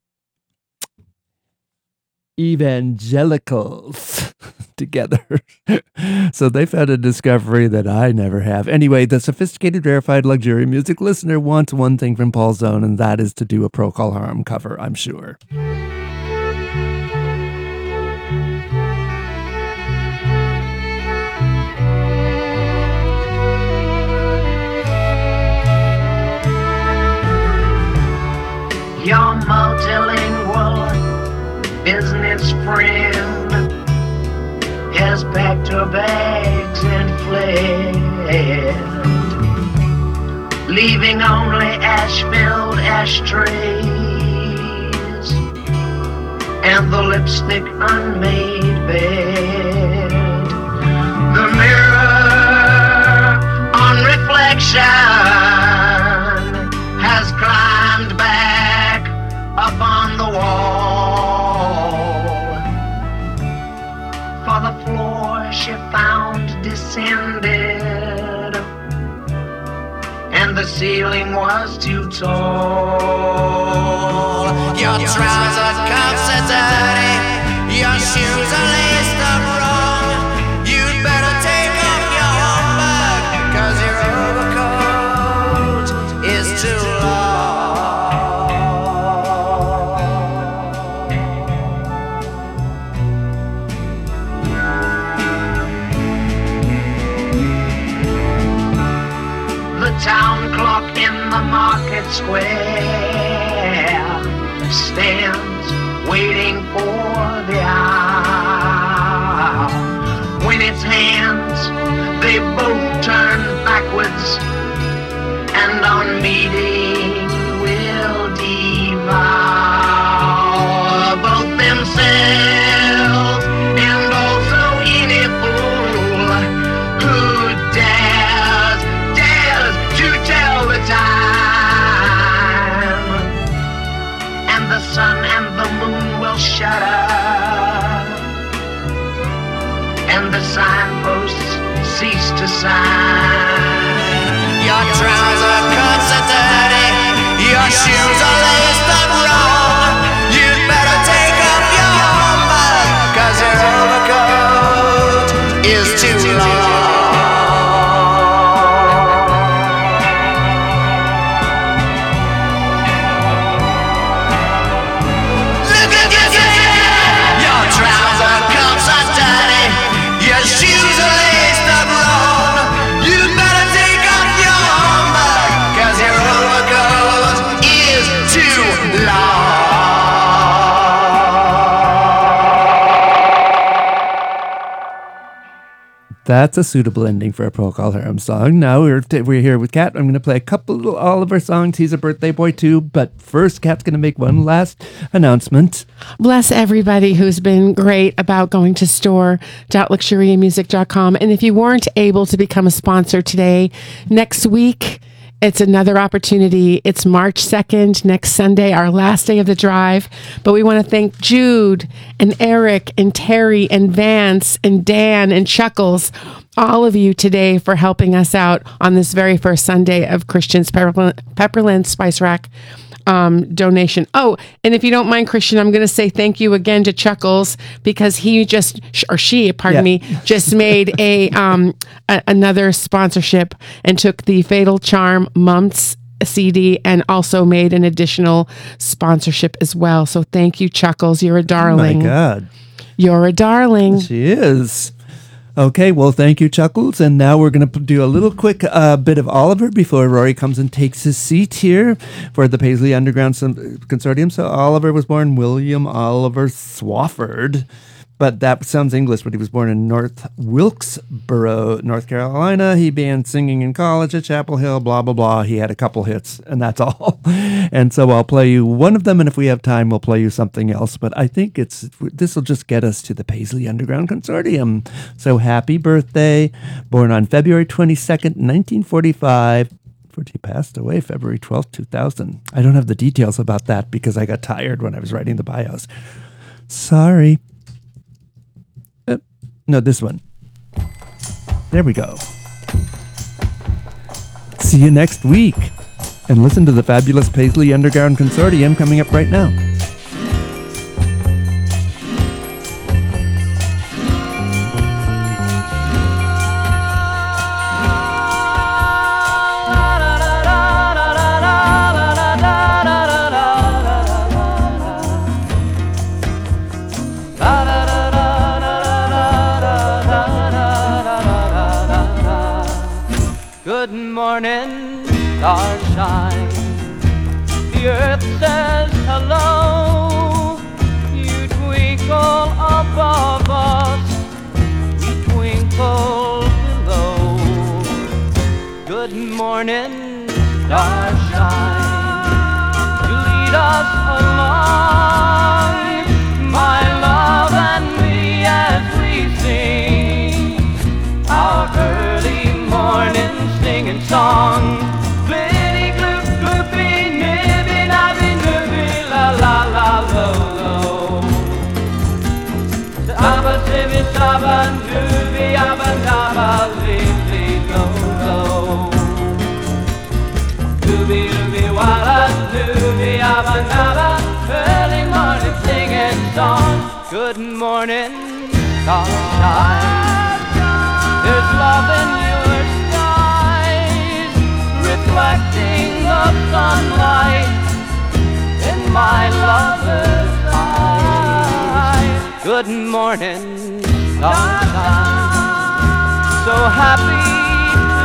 evangelicals together. So they've had a discovery that I never have. Anyway, the sophisticated, rarefied, luxury music listener wants one thing from Paul Zone, and that is to do a Procol Harum cover, I'm sure. Your multilingual business friend has packed her bags and fled, leaving only ash-filled ashtrays and the lipstick unmade bed. The mirror on reflection has climbed back up on the wall, for the floor she found descended, and the ceiling was too tall. Your trouser cuffs are dirty, your shoes are laced up wrong. You'd better take off your humbug, 'cause your overcoat is too long. The town clock in the market square stands waiting for the hour, when its hands they both turn backwards, and on meeting will devour both themselves and also any fool who dares, dares to tell the time, and the sun and the moon will shudder, and the signposts cease to sign. Your trouser cuts are dirty, That's a suitable ending for a Procol Harum song. Now we're t- we're here with Kat. I'm going to play a couple of Oliver songs. He's a birthday boy too. But first, Kat's going to make one last announcement. Bless everybody who's been great about going to store dot luxuria music dot com. And if you weren't able to become a sponsor today, next week, it's another opportunity. It's March second, next Sunday, our last day of the drive. But we want to thank Jude and Eric and Terry and Vance and Dan and Chuckles, all of you today for helping us out on this very first Sunday of Christian's Pepperland, Pepperland Spice Rack um, donation. Oh, and if you don't mind, Christian, I'm going to say thank you again to Chuckles because he just, or she, pardon Yeah. me, just made a, um, a another sponsorship and took the Fatal Charm Mumps C D and also made an additional sponsorship as well. So thank you, Chuckles. You're a darling. Oh my God. You're a darling. She is. Okay, well, thank you, Chuckles. And now we're going to do a little quick uh, bit of Oliver before Rory comes and takes his seat here for the Paisley Underground Sim- Consortium. So Oliver was born William Oliver Swafford, but that sounds English, but he was born in North Wilkesboro, North Carolina. He began singing in college at Chapel Hill, blah, blah, blah. He had a couple hits, and that's all. And so I'll play you one of them, and if we have time, we'll play you something else. But I think it's this will just get us to the Paisley Underground Consortium. So happy birthday. Born on February twenty-second, nineteen forty-five. He passed away February twelfth, two thousand. I don't have the details about that because I got tired when I was writing the bios. Sorry. Uh, no, this one. There we go. See you next week. And listen to the fabulous Paisley Underground Consortium coming up right now. Good morning, starshine. The earth says hello. You twinkle above us, we twinkle below. Good morning, starshine. You lead us along, my love and me, as we sing our early morning singing song. Glitty gloop gloopy nibby nabby nibby la la la lo lo. Abba sibby sabba nubby abba nabba li lo lo. Dooby dooby walla dooby abba nabba. Early morning singing song. Good morning, starshine. There's love in your skies, reflecting the sunlight in my lover's eyes. Good morning, sunshine. So happy to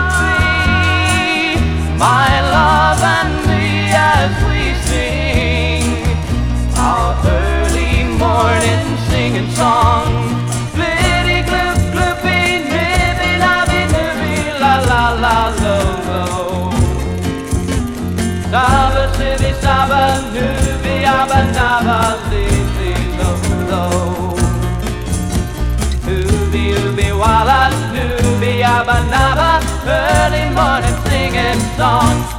be my love and me as we sing our early morning singing song. Glitty gloop gloopy nibby nabby nibby la la la lo lo. Saba sibby saba nubby abba nabba li li lo lo. Ooby ooby walla nubby abba nabba. Early morning singing song.